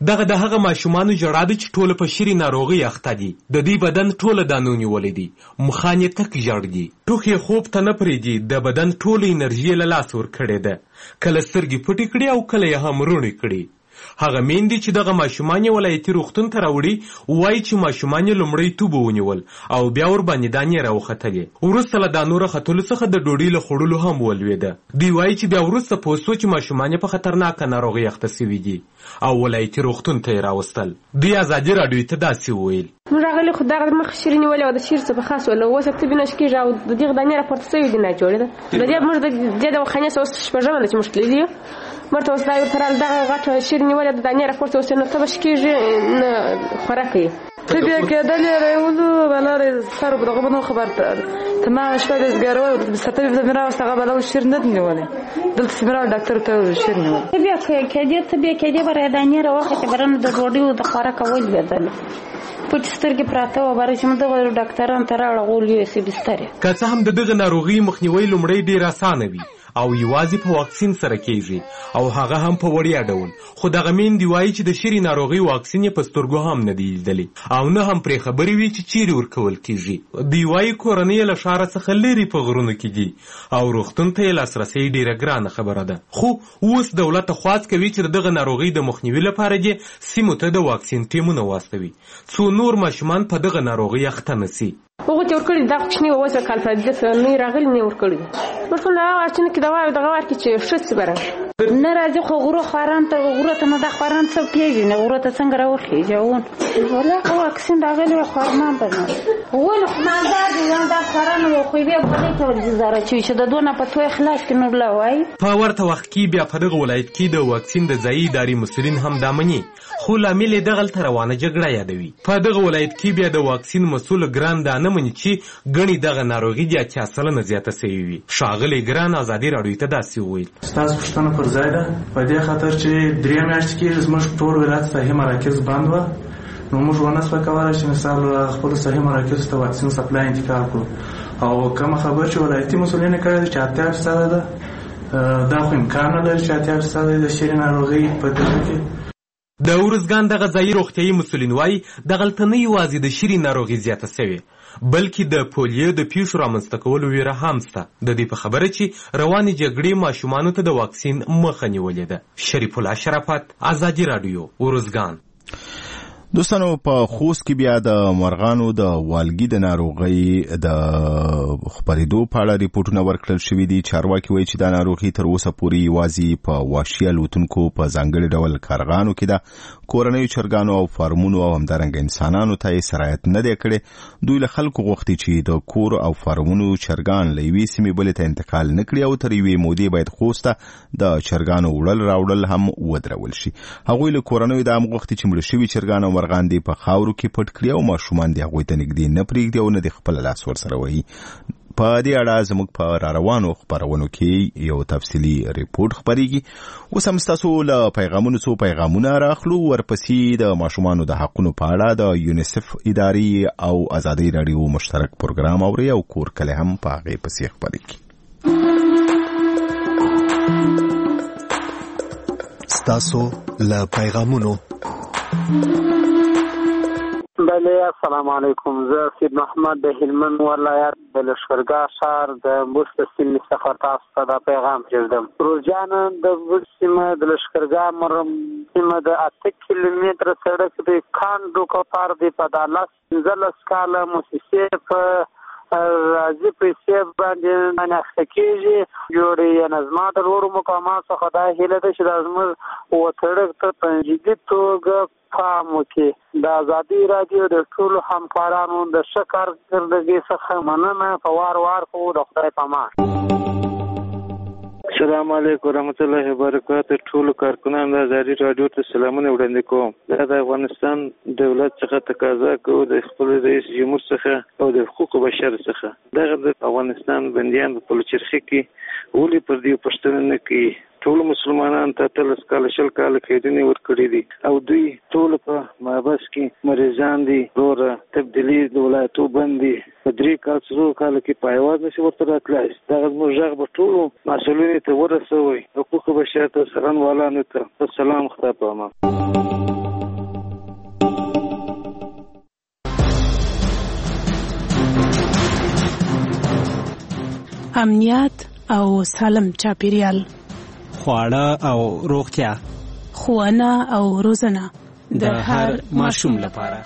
دغه د هغه ماشومانو ژړا ده چې ټوله په شری ناروغي اخته دي. د دوی بدن ټوله دانو نیولې دي، مخان یې تک ژړ دي، ټوخې خوب ته نه پرېږدي، د بدن ټوله انرژي له لاسه ورکړې ده، کله سترګې پټې کړي او کله یې هم روڼې کړي. هغه میندې چې دغه ماشومان یې ولایتي روغتون ته راوړي وایي چې ماشومان یې لومړی توبه ونیول او بیا ورباندې دانې راوختلې، وروسته له دانو راختلو څخه د ډوډۍ له خوړلو هم ولوېده. دوی وایي چې بیا وروسته پوه سو چې ماشومان یې په خطرناکه ناروغۍ اخته سوي دي او ولایتي روغتون ته یې راوستل. دوی ازادي راډیو ته داسې وویل: موږ راغلي خو دغه مخ شیر نیولې او د شیر څخه خاص ولا اوس ته بنش کېږي او د دې دانې راپورته سوي دي نه جوړېده. د دې موږ د خانې اوس شپږمه ده چې مشکل دي مرته اوس دا یو ترال دغه غټه شیر نیولې د دانې راپورته اوس نه ته بشکېږي نه خوراکي طبيعي كدل يقولوا بلا صار بدغبنو خبر تمام شويه زغارو بستطيع بمرا واستغبل او شير ندني ولا دلت سمرا دكتور تو شيرني ولا طبيعي كدي بر دانيره وخت برن د روډي او د خوراک اول بدل پټ سترګې پراته و بار چې موږ د ډاکټرانو ته راغلو یې سي بستر که څه هم د دغه ناروغي مخنیوي لومړی ډیر اسانه وي او یوازې په واکسین سره کېږي او هغه هم په وړیا ډول، خو دغه میندې وایي چې د شری ناروغي واکسین یې په سترګو هم نه دی لیدلی او نه هم پرې خبرې وي چې چیرې ورکول کېږي. دوی وایي کورنۍ له ښاره څخه لرې په غرونو کې دي او روغتون ته یې لاسرسی ډیره ګرانه خبره ده، خو اوس دولت خواست کوي چې دغه ناروغي د مخنیوي لپاره دې سیمو ته د واکسین ټیمونه واستوي څو نور ماشومان په دغه ناروغي اخته نه سي. هغه ته ورکړي دا کوچنی وځه کال په دې سره نه راغلی نه ورکړي ورته نه واچنه کې دغه ورکړي چې شت بره نه راځي خو غرو خاران ته نه د خاران څه پیږي نه غرو ته څنګه راوخی جوون ولا واکسین راغلی خارمان به نه ول خمانزار دي دا خاران او خو بیا په دې ته ورزاره چې د دونه په توې خلاص کې نور لا وای په ورته وخت کې بیا په دغه ولایت کې د واکسین د ځای اداري مسؤلین هم دامني خو لامل دغه روانه جګړه یادوي. په دغه ولایت کې بیا د واکسین مسؤل ګران دانه مني چې غني دغه ناروغي د 80% زیاته سوي وي. شاغلي ګران ازادي راډیو ته داسې وویل: تاسو پښتنه پر ځای ده په دې خاطر چې درې میاشتې کې زموږ ټول ولایت صحي مراکز بند و، نو موږ ونه سو کولای چې مثال خپل صحي مراکز ته واکسین سپلای انتقال کړو او کوم خبر چې ولایتي مسؤلین کړی چې 80% ده دا خو امکان نه لري چې 80% د شری ناروغي په دغه کې د ورزګان دغه ځای روغتیايي مسؤلین وایي دغلته نه یوازې د شری ناروغي زیاته سوې بلکې د پولیو د پیښو رامنځته کولو ویره هم شته. د دې په خبره چې روانې جګړې ماشومانو ته د واکسین مخه نیولې ده. شریف الله شرافت، ازادي راډیو، ورزګان. دوستانو په خوست کې بیا د مرغانو د والګي د ناروغۍ د خبرېدو په اړه ریپورتونه ورکړل شوي دي. چارواکي وایي چې دا ناروغي تر اوسه پورې یوازې په وحشي الوتونکو په ځانګړي ډول کارغانو کې ده. کورنیو چرګانو او فارمونو او همدارنګه انسانانو ته یې سرایت نه دی کړی. دوی له خلکو غوښتي چې د کور او فارمونو چرګان له یوې سیمې بلې ته انتقال نه کړي او تر یوې مودې باید خوست ته د چرګانو وړل راوړل هم ودرول شي. هغوی له کورنیو دا هم غوښتي چې مړه شوي چرګان او مرغان دې په خاورو کې پټ کړي او ماشومان دې هغوی ته نږدې نه پرېږدي او نه دې خپل لاس ورسره وهي. په دې اړه زموږ په راروانو خبرونو کې یو تفصیلي ریپورت خبرېږي. اوس هم ستاسو له پیغامونو څو پیغامونه راخلو، ورپسې د ماشومانو د حقونو په اړه د یونیسف ادارې او ازادي راډیو مشترک پروګرام اوري او کور کله هم په هغې پسې خبرېږي. ستاسو له پیغامونو. بله السلام علیکم، زه سید محمد د هلمند ولایت د لښکرګاه ښار د بست سیمې څخه تاسو ته دا پیغام پرېږدم. روزجان د بست سیمه د لښکرګاه سیمه د 8 کیلومتره سړک د کانډو کوپار دی په 15 کاله موسسې په راځي پیسې باندې نه اخته کېږي جوړې نظم د ورو مقامات څخه دا هیله ده چې د زموږ وتړک ته په جدي توګه پام وکړي. د ازادي راډیو د ټولو همکارانو د ښه کارکردګۍ څخه مننه. په وار خو د خدای په امان. السلام علیکم ورحمۃ اللہ وبرکاتہ. ټولو کارکنانو د ازادي راډیو ته سلامونه وړاندې کوم. دا د افغانستان دولت څخه تقاضا کوو د خپل رئیس جمهور څخه او د حقوقو بشر څخه دغه د افغانستان بندیان په پلوچرخي کې ولې پر دې پښتنه نه کوي. ټول مسلمانان ته 13 کاله 20 کاله قیدونه ورکړي دي او دوی ټول په محبس کې مریضان دي. روره تبدیلی د ولایتو باندې په 3 کال 4 کال کې پایواز نشي ورته راتلای. دا زموږ ژغ به ټول مسؤلین ته ورسوي. حقوق بشر ته سلام والانو ته سلام خطا پامه. امنیت او سالم چاپیریال، خواړه او روغتیا، ښوونه او روزنه د هر ماشوم لپاره.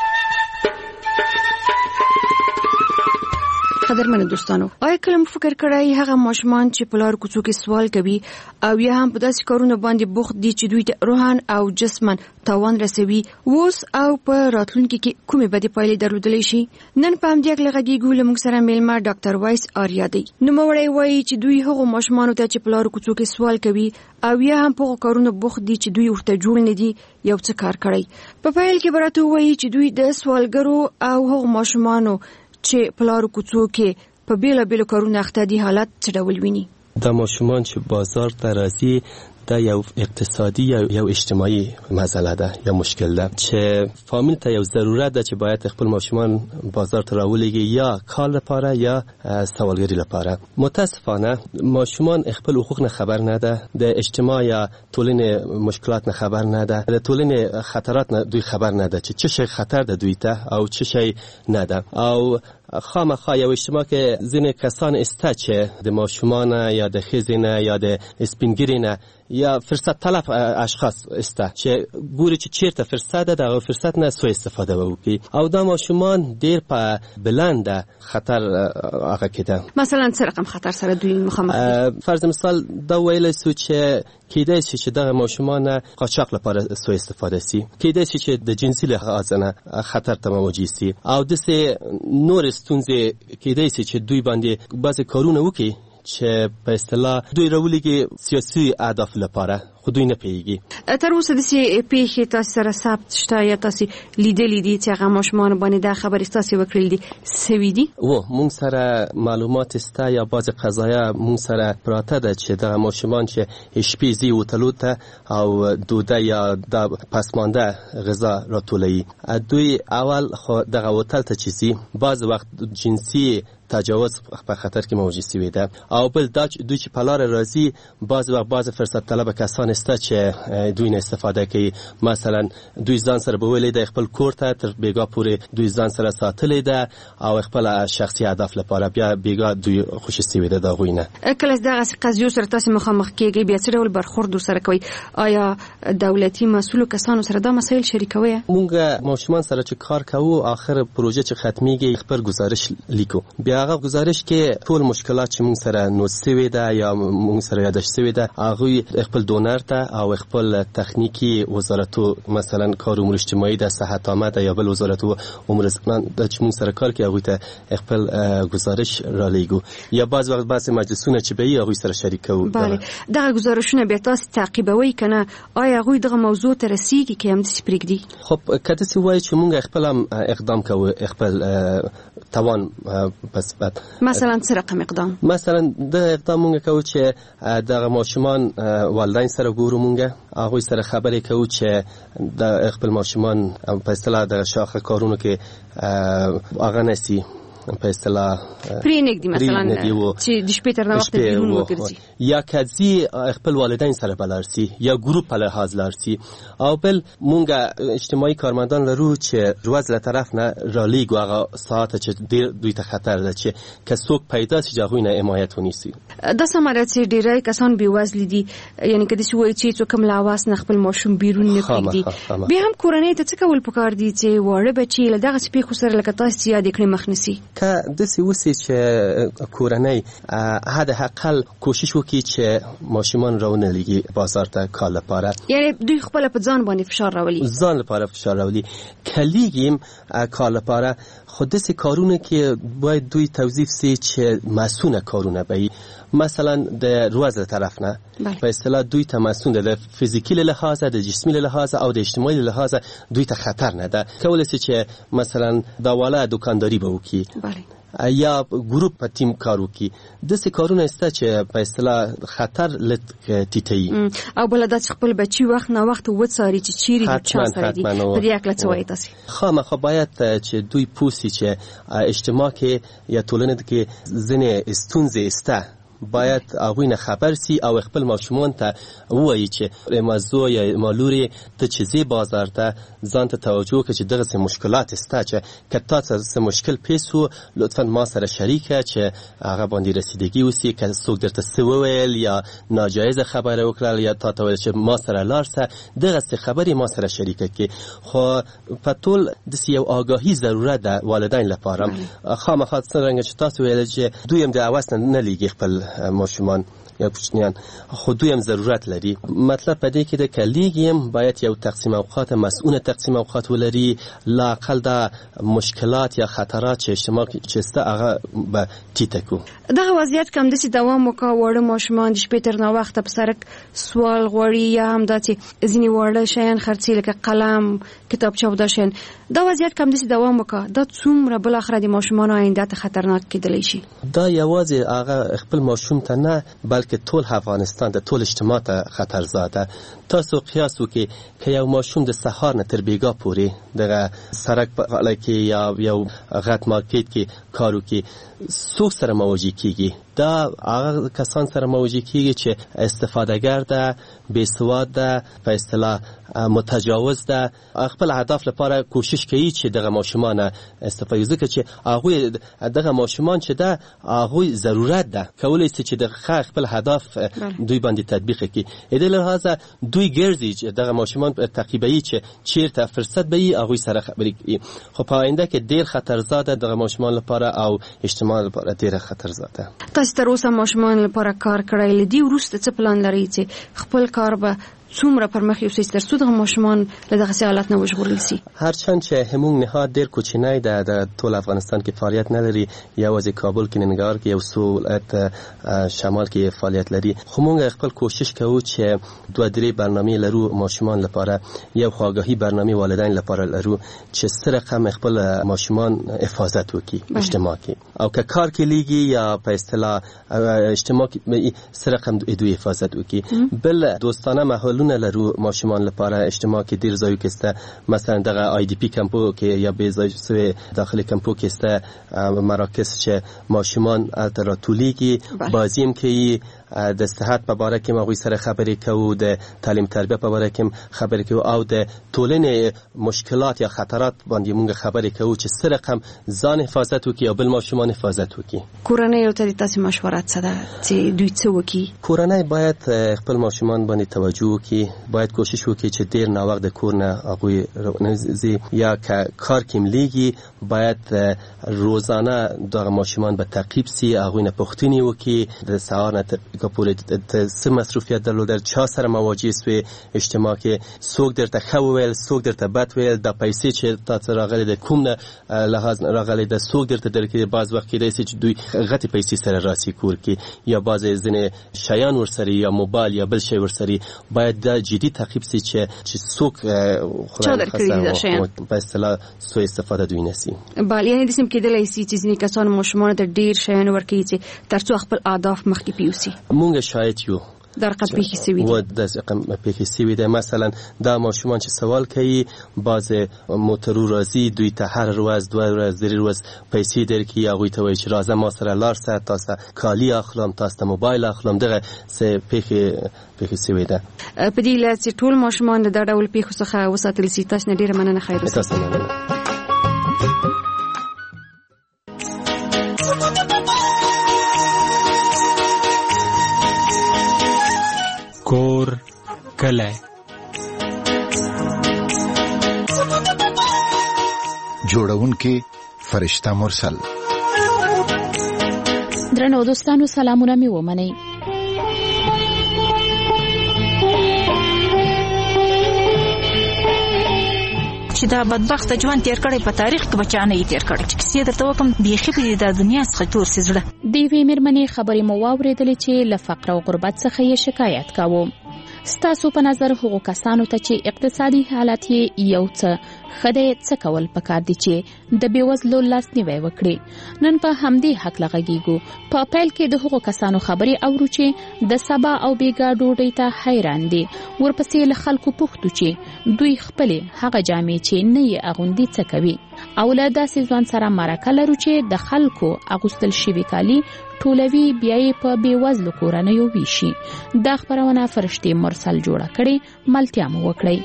قدرمنو دوستانو، آیا کله مو فکر کړی هغه ماشومان چې په لار کوڅو کې سوال کوي او یا هم په داسې کارونو باندې بوخت دي چې دوی ته روحاً او جسماً تاوان رسوي، اوس او په راتلونکي کې کومې بدې پایلې درلودلی شي؟ نن په همدې هکله غږیږو. له موږ سره میلمه ډاکټر وایس آریا دی. نوموړی وایي چې دوی هغو ماشومانو ته چې په لارو کوڅو کې سوال کوي او یا هم په هغو کارونو بوخت دي چې دوی ورته جوړ نه دي یو څه کار کړی. په پیل کې به راته ووایي چې دوی د سوالګرو او هغو ماشومانو چې په لارو کوڅو کې په بیلابیلو کارونو اخته دي حالت څه ډول ویني؟ دا ماشومان چې بازار ته راځي دا یو اقتصادي یو اجتماعي مسئله ده یا مشکل ده چې فامیل ته یو ضرورت ده چې باید خپل ماشومان بازار ته راولېږي یا کار لپاره یا سوالګری لپاره. متاسفانه ماشومان خپل حقوق نه خبر نه ده، د اجتماع یا ټولنې مشکلات نه خبر نه ده، د ټولنې خطرات نه دوی خبر نه ده چې چه شی خطر ده دوی ته او چه شی نه ده. او خامخا یو اجتماع کې ځینې کسان استه چې د ماشومان یا د ښځې نه یا د سپینګیري نه یا فرصت طلب اشخاص استه چې ګوري چې چیرته فرصت ده دغه فرصت نه سوء استفاده وکړي او دا ماشومان ډیر په بلند خطر هغه کېده. مثلا څه رقم خطر سره دوی مخامخ دي؟ فرض مثال دا ویل سو چې کېدای شي چې دغه ماشومان قاچاق لپاره سوء استفاده سي، کېدای شي چې د جنسي لحاظ نه خطر ته مواجه سي او دسه نور ستونزې کېدای شي چې دوی باندې بعضی کارونه وکړي چې په اصطلاح دوی راولېږي سیاسي اهداف لپاره خو دوی نه پیږي. تر اوسه داسې پیښې تاسو سره ثبت شته یا تاسو لیدلې دي چې هغه ماشومان باندې دا خبرې تاسو وکړل دي سوي دي؟ مونږ سره معلومات سته یا بعض قضایا مونږ سره پراته ده چې دا ماشومان چې شپې وتلو ته او دوده یا د پسمانده غذا راټولوي دوی اول خو دغه وتل ته چیزي بعض وخت جنسي تجاوز په خطر کې موجود سوی ده او بل دوی چې په لار راځي بعض فرصت طلب کسان استه چې دوی نه استفاده کوي. مثلا دوی ځان سره به ولې د خپل کور ته تر بیګا پورې دوی ځان سره ساتلې ده او خپل شخصي هدف لپاره بیا بیګا دوی خوشی سوی ده دا غوینه. کله دغه قضیو سره تاسو مخامخ کیږي بیا څه ډول برخورد سره کوي؟ آیا دولتي مسؤل کسانو سره دا مسایل شریکوي؟ مونږ ماشومان سره چې کار کوو اخر پروژه چې ختميږي خبر گزارش لیکو بیا هغه گزارش کې ټول مشکلات چې مونږ سره نوټ شوی ده یا مونږ سره یادښت شوی ده هغه خپل دونر ته او خپل تخنیکی وزارتو مثلا کار امور اجتماعي د صحت آمد یا بل وزارتو امور زنان د چې مونږ سره کار کوي هغه ته خپل گزارش را لیږو یا بعض وخت بعض مجلسونه چې به هغه سره شریکو. بله دغه گزارشونه به تاسو تعقیبوي کنه؟ آیا هغه دغه موضوع ته رسیږي که هم د سپریګ دي؟ خب کته سی وای چې مونږ خپل اقدام کوو خپل توان پس بعد مثلا څه رقم اقدام؟ مثلا د اقدام مونږ کوو چې دغه ماشومان والدین سره ګورو مونږ هغه سره خبرې کوو چې د خپل ماشومان په اصطلاح د شاخه کارونو کې هغه نسی په اصطلاح پرینګ دي مثلا چې د شپې تر وخت بیرون وګرځي یا کځي خپل والدین سره بلارسي یا ګروپ په لحاظ لارسي او بل مونږ اجتماعي کارمندان لرو چې روز له طرف نه رالیګو هغه ساعت چې ډیر دوی ته خطر ده چې کڅوک پیدا شي هغه نه حمایت ونیسي. د سماره چې ډیرای کسان بیوازل دي یعنی کدي شوی چې څوک ملاواس نه خپل ماشوم بیرون نه پېږدي به هم کورنۍ ته څه کول پکار دي چې وړه بچي له دغه سپې خو سره لکه تاسو یاد کړئ مخنسي که دسی وسی چې کورنۍ حداقل کوشش وکړي چې ماشومان راونه لګي بازار ته کار لپاره یعنی دوی خپل په ځان باندې فشار راولي ځان لپاره فشار راولي کلیګیم کار لپاره خود دسی کارونه کې باید دوی توظیف سي چې مسئول کارونه به مثلا د روز طرف نه په اصطلاح دوی ته مسئول د فزیکی لحاظ د جسمی لحاظ او د اجتماعي لحاظ دوی ته خطر نه ده کولای شي چې مثلا دا والا دکانداری به وکي یا ګروپ په ټیم کار وکي د څه کارونه است چې په اصطلاح خطر لټ تیتي او بل د خپل بچي وخت نه وخت وڅاري چې چیرې چا سره دي په دې اکل څه وایي تاسو خامخا باید چې دوی پوسی چې اجتماع کې یا ټولنه کې ځنې ستونزې است باید هغوی نه خبر سي او خپل ماشومان ته ووایي چې مازو یا مالوري ته چې ځې بازار ته ځان ته توجه وکړه چې دغسې مشکلات سته چې که تا ته څه مشکل پیښ و لطفا ما سره شریکه چې هغه باندې رسیدګي وسي که څوک درته څه وویل یا ناجایزه خبره وکړل یا تا ته ویل چې ما سره لاړ شه دغسې خبرې ما سره شریکه کړي خو په ټول داسې یو آګاهي ضرورت ده والدین لپاره خامخا څرنګه چې تاسو ویل چې دوی هم د هوس نه لیږي خپل ماشومان یا کوچنیان خو دوی هم ضرورت لري مطلب په دې کې د کلیږي هم باید یو تقسیم اوقات مسئول تقسیم اوقات ولري لااقل د مشکلات یا خطرات چې اجتماع چې سته هغه به ټیټه کو دغه وضعیت کوم داسې دوام وکړي واړه ماشومان د شپې تر ناوخته په سړک سوال غواړي یا هم دا چې ځینې واړه شیان خرڅي لکه قلم کتابچه او دا شیان دا وضعیت کوم داسې دوام وکړي دا څومره بالاخره د ماشومانو آینده ته خطرناک کېدلی شي دا یوازې هغه خپل ماشوم ته نه بلکې ټول افغانستان د ټول اجتماع ته خطر زاده تاسو قیاس وکړئ که یو ماشوم د سهار نه تر بیګا پورې دغه سړک په غاړه کې یا یو غټ مارکیټ کې کار وکړي څوک سره مواجه کیږي دا هغه کسان سره مواجه کیږي چې استفادهګر ده بېسواد ده په اصطلاح متجاوز ده خپل هدف لپاره کوشش کوي چې دغه ماشومان استفاده ځکه چې هغوی دغه ماشومان چې ده هغوی ضرورت ده کولی شي چې دغه خپل هدف دوی باندې تطبیق کړي دې لحاظه دوی ګرځي چې دغه ماشومان تعقیبوي چې چیرته فرصت به وي هغوی سره خبرې کوي خو په آینده کې ډېر خطرزاده دغه ماشومان لپاره او اجتماع لپاره ډېره خطرزاده تاسو تر اوسه ماشومان لپاره کار کړی لدی وروسته څه پلان لرئ چې خپل کار به څومره پر مخ یوسئ تر څو دغه ماشومان له دغسې حالت نه وژغورل شي هرچند چې زموږ نهاد ډېر کوچنی ده د ټول افغانستان کې فعالیت نه لري یوازې کابل کې ننګرهار کې یو څو ولایت شمال کې فعالیت لري خو موږ خپل کوشش کوو چې 2-3 برنامې لرو ماشومان لپاره یو خواږهي برنامې والدین لپاره لرو چې څه رقم خپل ماشومان حفاظت وکړي اجتماع کې او که کار کې لیږي یا په اصطلاح اجتماع کې څه رقم دوی حفاظت وکړي بل دوستانه ماحول لرو ماشومان لپاره اجتماع کې ډیر ځایو کې سته مثلا دغه آی ډی پی کمپو کې یا به ځای داخلي کمپو کې سته مراکز چې ماشومان تر ټولیږي بازیم کوي د صحت په اړه کې موږ سره خبرې کوو د تعلیم تربیه په اړه کې خبرې کوو او د ټولنې مشکلات یا خطرات باندې موږ خبرې کوو چې سره رقم ځان حفاظت وکړي او بل ماشومان حفاظت وکړي کورنۍ ته تاسو مشورت څه ده چې دوی څه وکړي کورنۍ باید خپل ماشومان باندې توجه وکړي باید کوشش وکړي چې ډیر نه وخت د کور نه هغوی راونځي یا که کار کې مليږي باید روزانه دغه ماشومان به تعقیب سي هغوی نه پوښتنې وکړي د سهار نه پورې د څه مصروفیت درلودل چا سره مواجه سوی اجتماع کې څوک درته ښه وویل څوک درته بد ویل د پیسې چې تاسو راغلي د کوم نه لحاظ راغلي د څوک درته درکړي بعض وخت کېدای شي چې دوی غټې پیسې سره راسي کور کې یا بعضې ځینې شیان ورسره یا موبایل یا بل شی ورسره باید دا جدي تعقیب سي چې څوک چا درکړي دا شیان په اصطلاح سوء استفاده دوی نسي بله یعنې داسې کېدلی شي چې ځینې کسان ماشومانو ته ډېر شیان ورکوي چې تر څو خپل اهداف مخکې پیوسي مونږ شاید یو در قد پیښې سوي دي و د پیښې سوي دي مثلا دا ماشومان چې سوال کوي بعض موټرو راځي دوی ته هر ورځ 2 ورځ 3 ورځ پیسې درکړي هغوی ته وایي چې راځه ما سره لاړ شه تاسو کالي اخلم تاسو موبایل اخلم دغه څه پیښې سوي ده په دې لاره چې ټول ماشومان د دا ډول پیښو څخه وساتل شي تاسو نه ډېره مننه خیر اوسئ کور کلی جوړونکې فرشته مرسل درنو دوستانو سلامونه می ومنئ چې دا بدبخت ژوند تیر کړی په تاریخ کې بچانه یې تیر کړی چې کیسې درته وکم بیخي په د دنیا څخه تور سي زړه د یوې مېرمنې خبرې مو واورېدلې چې له فقر او غربت څخه یې شکایت کاوه ستاسو په نظر هغو کسانو ته چې اقتصادي حالت یې یو څه ښه دی څه کول پکار دي چې د بېوزلو لاسنیوی وکړي نن په همدې هکله غږیږو په پیل کې د هغو کسانو خبرې اورو چې د سبا او بیګا ډوډۍ ته حیران دي ورپسې له خلکو پوښتو چې دوی خپلې هغه جامې چې نه یې اغوندي څه کوي او له داسې ځوان سره مرکه لرو چې د خلکو اغوستل شوي کالي ټولوي بیا یې په بېوزلو کورنیو ویشي. دا خپرونه فرشتې مرسل جوړه کړې، ملتیا مو وکړئ.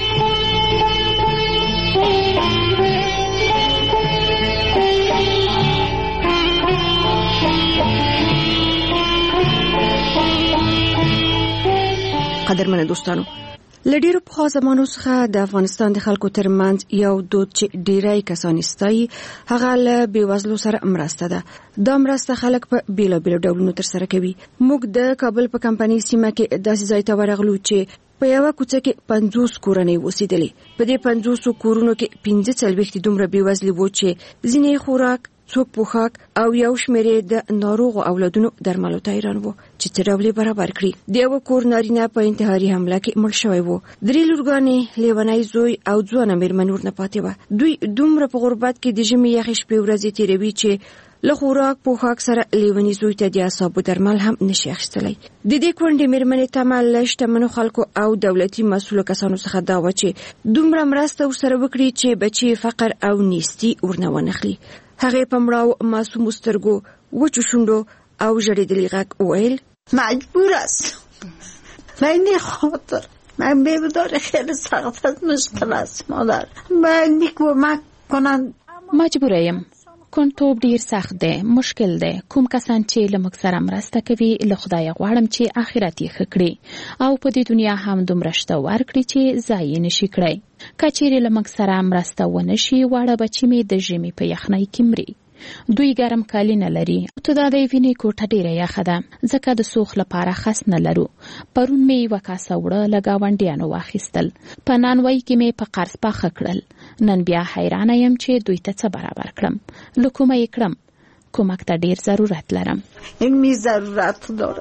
قدرمنه دوستانو، لډیرو پخوا زمانو څخه د افغانستان د خلکو ترمنځ یو دود چې ډیری کسان ستایي هغه له بېوزلو سره مرسته ده. دا مرسته خلک په بیلابیلو ډولونو ترسره کوي. موږ د کابل په کمپنۍ سیمه کې داسې ځای ته ورغلو چې په یوه کوڅه کې 50 کورنۍ اوسېدلې. په دې 50 کورونو کې 45 دومره بېوزلي وو چې ځینې خوراک، څوک پوښاک او یو شمېرې د ناروغو اولادونو درملو ته حیران وو چې څه ډول برابر کړي. د یوه کور نارینه په انتحاري حمله کې مړ شوی وو. 3 لورګانې، لیونی زوی او ځوانه مېرمن ورنه پاتې وه. دوی دومره په غربت کې د ژمي یخې شپې ورځې تېروي چې له خوراک پوښاک سره لیونی زوی ته د اعصابو درمل هم نشي اخیستلی. د دې کونډې مېرمنې تمه له شتمنو خلکو او دولتي مسؤلو کسانو څخه دا وه چې دومره مرسته ورسره وکړي چې بچي فقر او نیستي ورنه ونخلي. هغې په مړاو معصومو سترګو، وچو شونډو او ژړېدلي غږ وویل: مجبور است. من خاطر من ببدار خیلی سخت است، مشکل است مادر. باید کمک کنند. مجبوره یم. کنټوب ډیر سخت دی، مشکل دی. کوم کسان چې له موږ سره مرسته کوي له خدایه غواړم چې آخرت یې ښه کړي او په دې دنیا هم دومره شته ورکړي چې ځای یې نشي کړی. که چیرې له موږ سره مرسته ونه شي، واړه بچي مې د ژمي په یخنۍ کې مري. دوی ګرم کالي نه لري. ته دا دی وینې کوټه ډیره یخه ده، ځکه د سوخ لپاره خس نه لرو. پرون مې یوه کاسه اوړه له ګاونډیانو واخیستل. په نانوای کې مې په قرض پاخه کړل. نن بیا حیرانه یم چې دوی ته څه برابر کړم. له کومه یې کړم؟ کومک ته ډیر ضرورت لرم. این می ضرورت داره.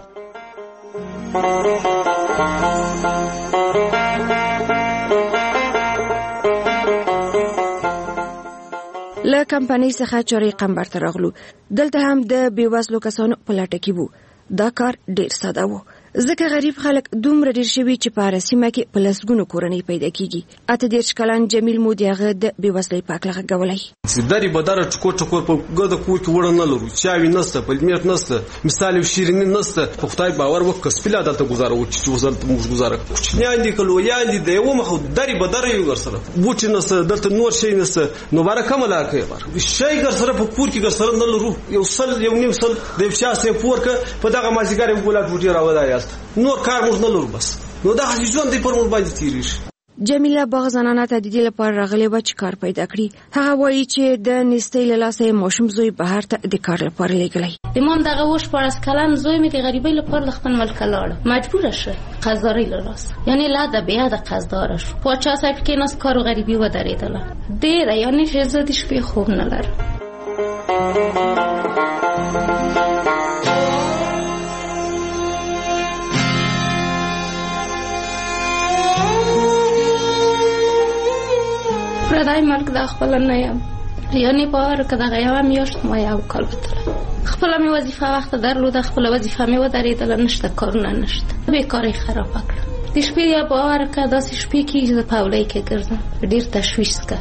له کمپنۍ څخه چارې قمبر ته راغلو. دلته هم د بېوزلو کسانو په لټه کې وو. دا کار ډیر ساده وو، ځکه غریب خلک دومره ډیر شوي چې په هره سیمه کې په لسګونو کورنۍ پیدا کیږي. 38 کلن جمیل مو د هغه د بېوزلۍ په هکله غږولی. داري بداره ټکور په ګوده کور کې وړه نه لرو، چاوي نسته، پلمېټ نسته، مثال شیریني نسته. په خدای باور وکړه سپیلا دلته گزاره وکړي چې وزارت موږ گزاره کوچنیان دي کلویان دي د یو مخ داري بداره یو ورسره بوټ نسته، دلته نور شي نسته. نو بارکه ملا کوي شي ګرسره په کور کې ګرسره نه لرو. یو سل یو نیم سل د شاسه پورکه په دغه مازیګر یو ګولات بوټي راوړایاست. نور کار موږ نه لرو. بس نو دا هیڅ ژوند دی پر موږ باندې تیریږي. جمیله باغ زنانه ته د دې لپاره راغلې وه چې کار پیدا کړي. هغه وایي چې د نیستۍ له لاسه یې ماشوم زوی بهر ته د کار لپاره لیږلی. د مام دغه 14 کلن زوی مې د غریبۍ لپاره د خپل ملک لاړه، مجبوره شو قزداري له لاسه، یعنی لا د بیا د قزدار شو. پاچا صاحب کې ناس کار او غریبي ودرېدله ډېره، یعنی شهزادي شپې خوب نه لرم. پردای ملک دا خپل نه یم، یعنی باور که دغه یوه میاشت ما یو کال وتله. خپله مې وظیفه وخت درلوده، خپله وظیفه مې ودرېدله، نشته کارونه نشته، بیکارۍ خرابه کړم. د شپې یا باور که داسې شپې کېږي زه په اولۍ کې ګرځم، ډېر تشویش که.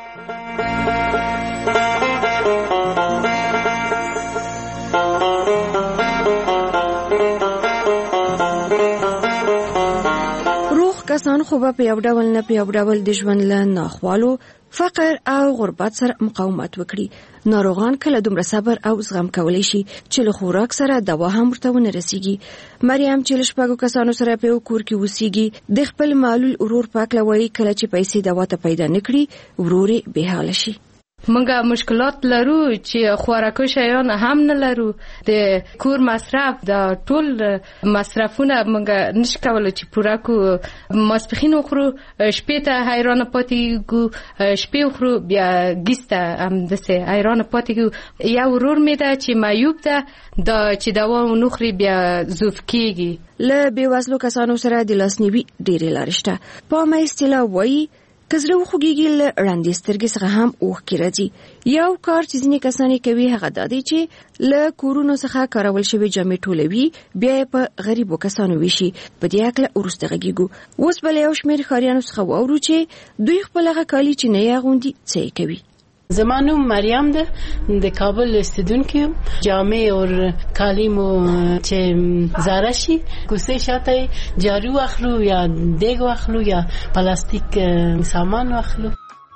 کسان خو به په یو ډول نه په یو ډول د ژوند له ناخوالو، فقر او غربت سره مقاومت وکړي. ناروغان کله دومره صبر او زغم کولی شي چې له خوراک سره دوا هم ورته ونه رسیږي. مریم چې له 6 کسانو سره په یو کور کې اوسیږي د خپل معلول ورور په هکله وایي کله چې پیسې دوا ته پیدا نه کړي ورور یې بېحاله شي. منګه مشکلات لرو چې خوراکو شیان هم نه لرو، د کور مصرف د ټول مصرفونه منګه نشو کولای چې پوره کو. ماسپخین خورو، شپې ته حیران پاتې ګو، شپې خورو بیا ګیسته هم دسه حیران پاتې ګو. یو ورور می ده چې معیوب ده، دا چې دوا نخري بیا زوف کیږي. له بېوزلو کسانو سره د لاسنیوي ډېرې لارې شته. په مایستلا وایي که زړه وخوږېږي له ړندې سترګې څخه هم اوښکې راځي. یو کار چې ځینې کسان یې کوي هغه دا دی چې له کورونو څخه کارول شوي جامې ټولوي، بیا یې په غریبو کسانو ویشي. په دې هکله وروسته غږېږو. اوس به له یو شمېر ښاریانو څخه واورو چې دوی خپل هغه کالي چې نه یې اغوندي څه یې کوي. زما نوم مریم ده، د کابل استودونکي یم. جامې او کالي مو چې زاره شي کوسې شاته جارو واخلو یا دیګ واخلو یا پلاستیک سامان واخلو.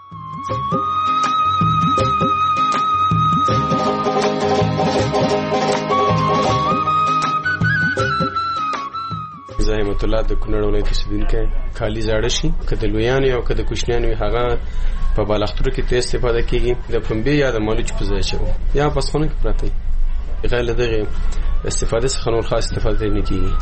زحمت الله د کونړ ولایت اوسیدونکی. کالي زاړه شي که د لویانو او که د کوچنیانو هغه په بالښتونو کې ته استفاده کیږي د پنبې یا د مالوچ په ځای شو یا په خونه کې پراته غیر له دغه استفاده څخه نور خاص استفاده نه کیږي.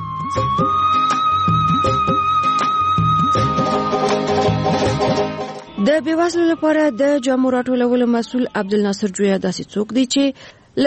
د بېوزلو لپاره د جامو راټولولو مسؤل عبدالناصر جویا داسې څوک دی چې له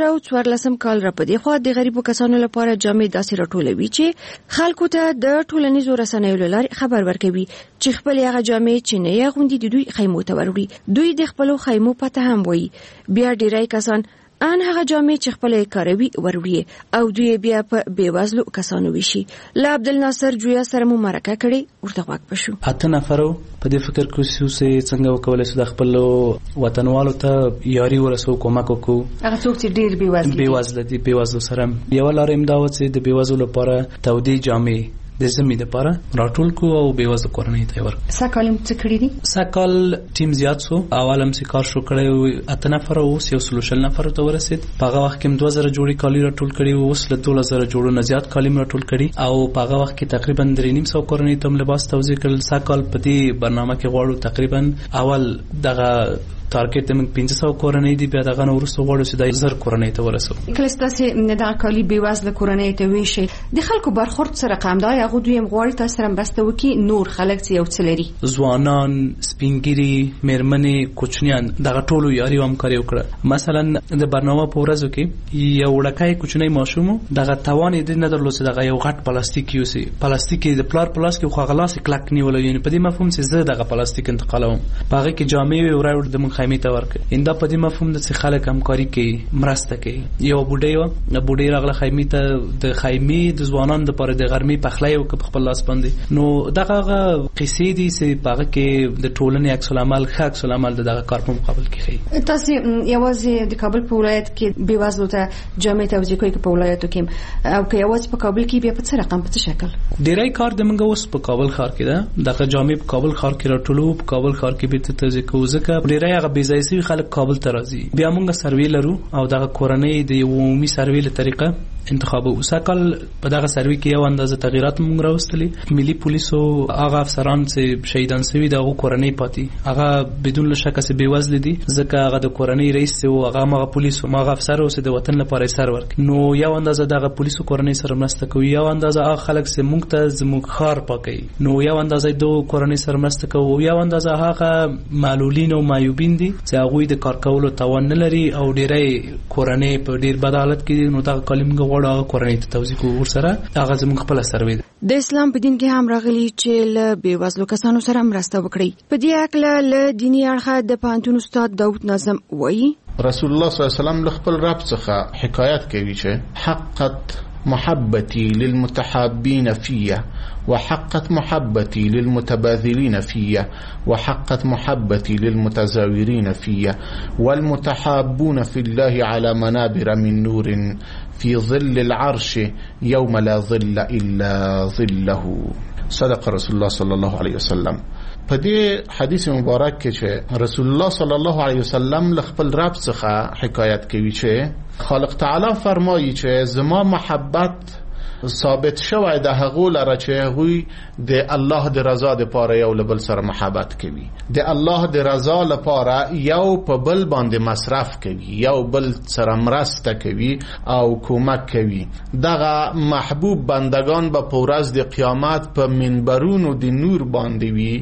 2014 کال را پدې خو د غریبو کسانو لپاره جامې داسې راټولوي چې خلکو ته د ټولنیزو رسنیو له لارې خبر ورکوي چې خپل هغه جامې چې نه یې غوندي د دوی خیمو ته وروړي. دوی د خپل خیمو پته هم وایي. بیا ډیری کسان ان هغه جامې چې خپل کاروي وروړي او دوی بیا په بیوزلو کسانو وشي. له عبدالناصر جویا سره مو مرکه کړي ورته غوږ پشو. 8 نفرو په دې فکر کې چې څنګه وکولای شو د خپل وطنوالو ته یاري ورسو کومک وکړو. هغه څوک چې ډیر بیوزل دي بیوزلو سره یو لار امداد چې د بیوزلو لپاره تودې جامې د زمي د لپاره راټول کو او بیوزله کورنۍ ته ورک. ساکالم څه کړی دي؟ ساکال ټیم زیات سو اولم سي کار شو کړی 8 نفر او یو سلوشل نفر ته ورسید. په هغه وخت کې 2000 جوړي کالی راټول کړي او اوس له 2000 جوړو نه زیات کالی راټول کړي او په هغه وخت کې تقریبا 3.5 کورنۍ ته لباس توزیع کړل. ساکال په دې برنامه کې غواړو تقریبا اول دغه تارګت موږ 500 کورنۍ دی بیا دغه ورسره غواړو چې د 1000 کورنۍ ته ورسو. کله ستاسو دغه کالی بیوزله کورنۍ ته ویشي د خلکو برخورد سره قام دا هغه دوی غواړي تاسو سره بسته وکي نور خلک چې یو څلري ځوانان سپینګری مېرمنې کوچنیان دغه ټولو یاري همکاري وکړه. مثلا د برنامه په ورځو کې یو وړکای کوچنی ماشوم دغه توان دې نه درلود دغه یو غټ پلاستیک یوسي پلاستیک د پلاس کې خو غلاس کلک نیول یعنی په دې مفهوم چې زه دغه پلاستیک انتقالوم پاره کې جامې وراوړ د خیمه ته ورک انده په دې مفهوم د خلک همکاري کوي مرسته کوي. یو بوډۍ راغله خیمه ته د خیمه د ځوانان د پاره د غرمې پخلای او خپل لاس باندې نو دغه قصې دي چې پاره کې د ټولنې عکس العمل عکس العمل دغه کار په مقابل کې خي. تاسو یوازې د کابل په ولایت کې بیوزلو ته جامې توزیع کوي په ولایتو کې او که یوازې په کابل کې بیا په څه رقم په څه شکل ډیری کار د منګه اوس په کابل ښار کې ده. دغه جامې په کابل ښار کې راټولو په کابل ښار کې به توزیع کوو ځکه ډیری هغه بیزایسي خلک کابل ته راځي. بیا موږ سروې لرو او دغه کورنۍ د عمومي سروې له طریقه انتخاب وسکل په دغه سروې کې یو اندازه تغیرات موږ راوستلې. ملي پولیسو هغه افسران چې شهیدان شوي دغه کورنۍ پاتې هغه بدون شک چې بیوزل دي ځکه هغه د کورنۍ رئیس او هغه پولیسو هغه افسر او د وطن لپاره سر ورک نو یو اندازه دغه پولیسو کورنۍ سره مرسته کوي یو اندازه هغه خلک چې موږ ته زموږ خار پاکي نو یو اندازه دوه کورنۍ سره مرسته کوي یو اندازه هغه معلولین او معیوبین دي چې هغه د کار کولو توان نه لري او ډیری کورنۍ په ډیر بد حالت کې نو دا کلمه غوړه کورنۍ ته توزیع ورسره هغه زموږ خپل سروې د اسلام په دین کې هم راغلي چې له بیوزلو کسانو سره مرسته وکړي. په دې اړه له دیني اړخه د پانتون استاد داود ناظم وایي رسول الله صلی الله علیه وسلم خپل رب څخه حکایت کوي چې حقت محبتي للمتحابين فيه وحقت محبتي للمتباذلين فيه وحقت محبتي للمتزاورين فيه والمتحابون في الله على منابر من نور في ظل العرش يوم لا ظل إلا ظله. صدق رسول الله صلى الله عليه وسلم. په دې حدیث مبارک کې چې رسول الله صلی الله علیه وسلم خپل رب څخه حکایت کوي چې خالق تعالی فرمایي چې زما محبت ثابت شوی د هغو لره چې هغوی د الله د رضا لپاره یو له بل سره محبت کوي د الله د رضا لپاره یو په بل باندې مصرف کوي یو بل سره مرسته کوي او کومک کوي. دغه محبوب بندگان به په ورځ د قیامت په منبرونو د نور باندې وي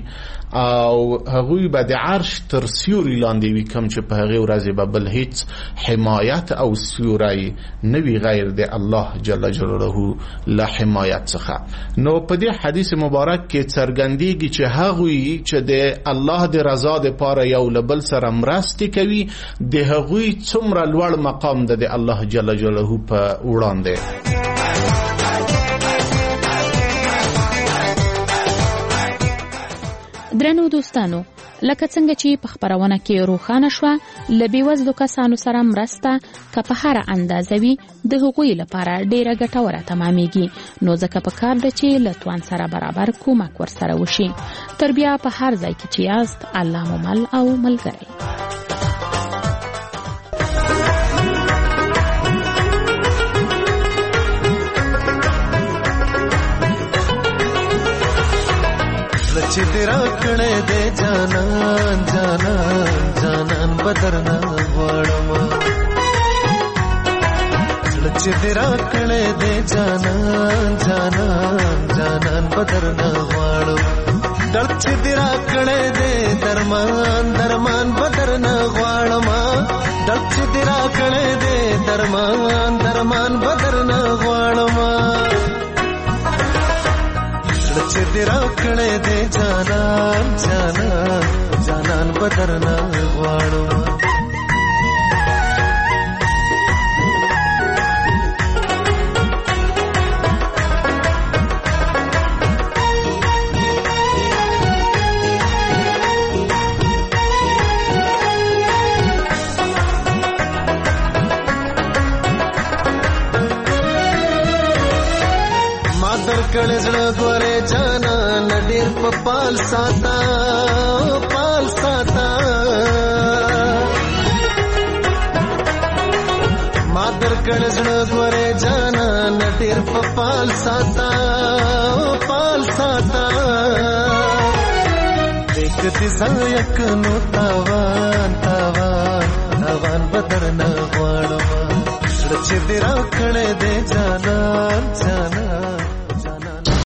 او هغوی به د عرش تر سیوري لاندې وي کوم چې په هغه ورځ به بل هیڅ حمایت او سیوری نه وي غیر د الله جل جلاله له حمایت څخه. نو په دې حدیث مبارک کې څرګندېږي چې هغوی چې د الله د رضا لپاره یو له بل سره مرسته کوي د هغوی څومره لوړ مقام ده د الله جل جلاله په وړاندې. درنو دوستانو لکه څنګه چې په خبرونه کې روښانه شوه له بېوزلو کسانو سره مرسته که په هره اندازه وي د هغوی لپاره ډیره ګټوره تمامیږي نو ځکه پکار ده چې له توان سره برابر کومک ورسره وشي تر بیا په هر ځای کې چې یاست الله مو مل او ملګری چې تیرا کړه دې جانان جانان جانان بدرنا غواړم چې تیرا کړه دې جانان جانان جانان بدرنا غواړم درد چې تیرا کړه دې درمان درمان بدرنا غواړم درد چې تیرا کړه دې درمان درمان بدرنا غواړم چې تیرا کړه دې جانان جانان جانان بدرنا غواړم کړه زړه ګوره جانان ډېر په پال ساتا ما در کړه زړه ګوره جانان ډېر په پال ساتا دې زایک نو تاوان تاوان تاوان بدرنا غواړم چې دې را کړه دې جانان جانان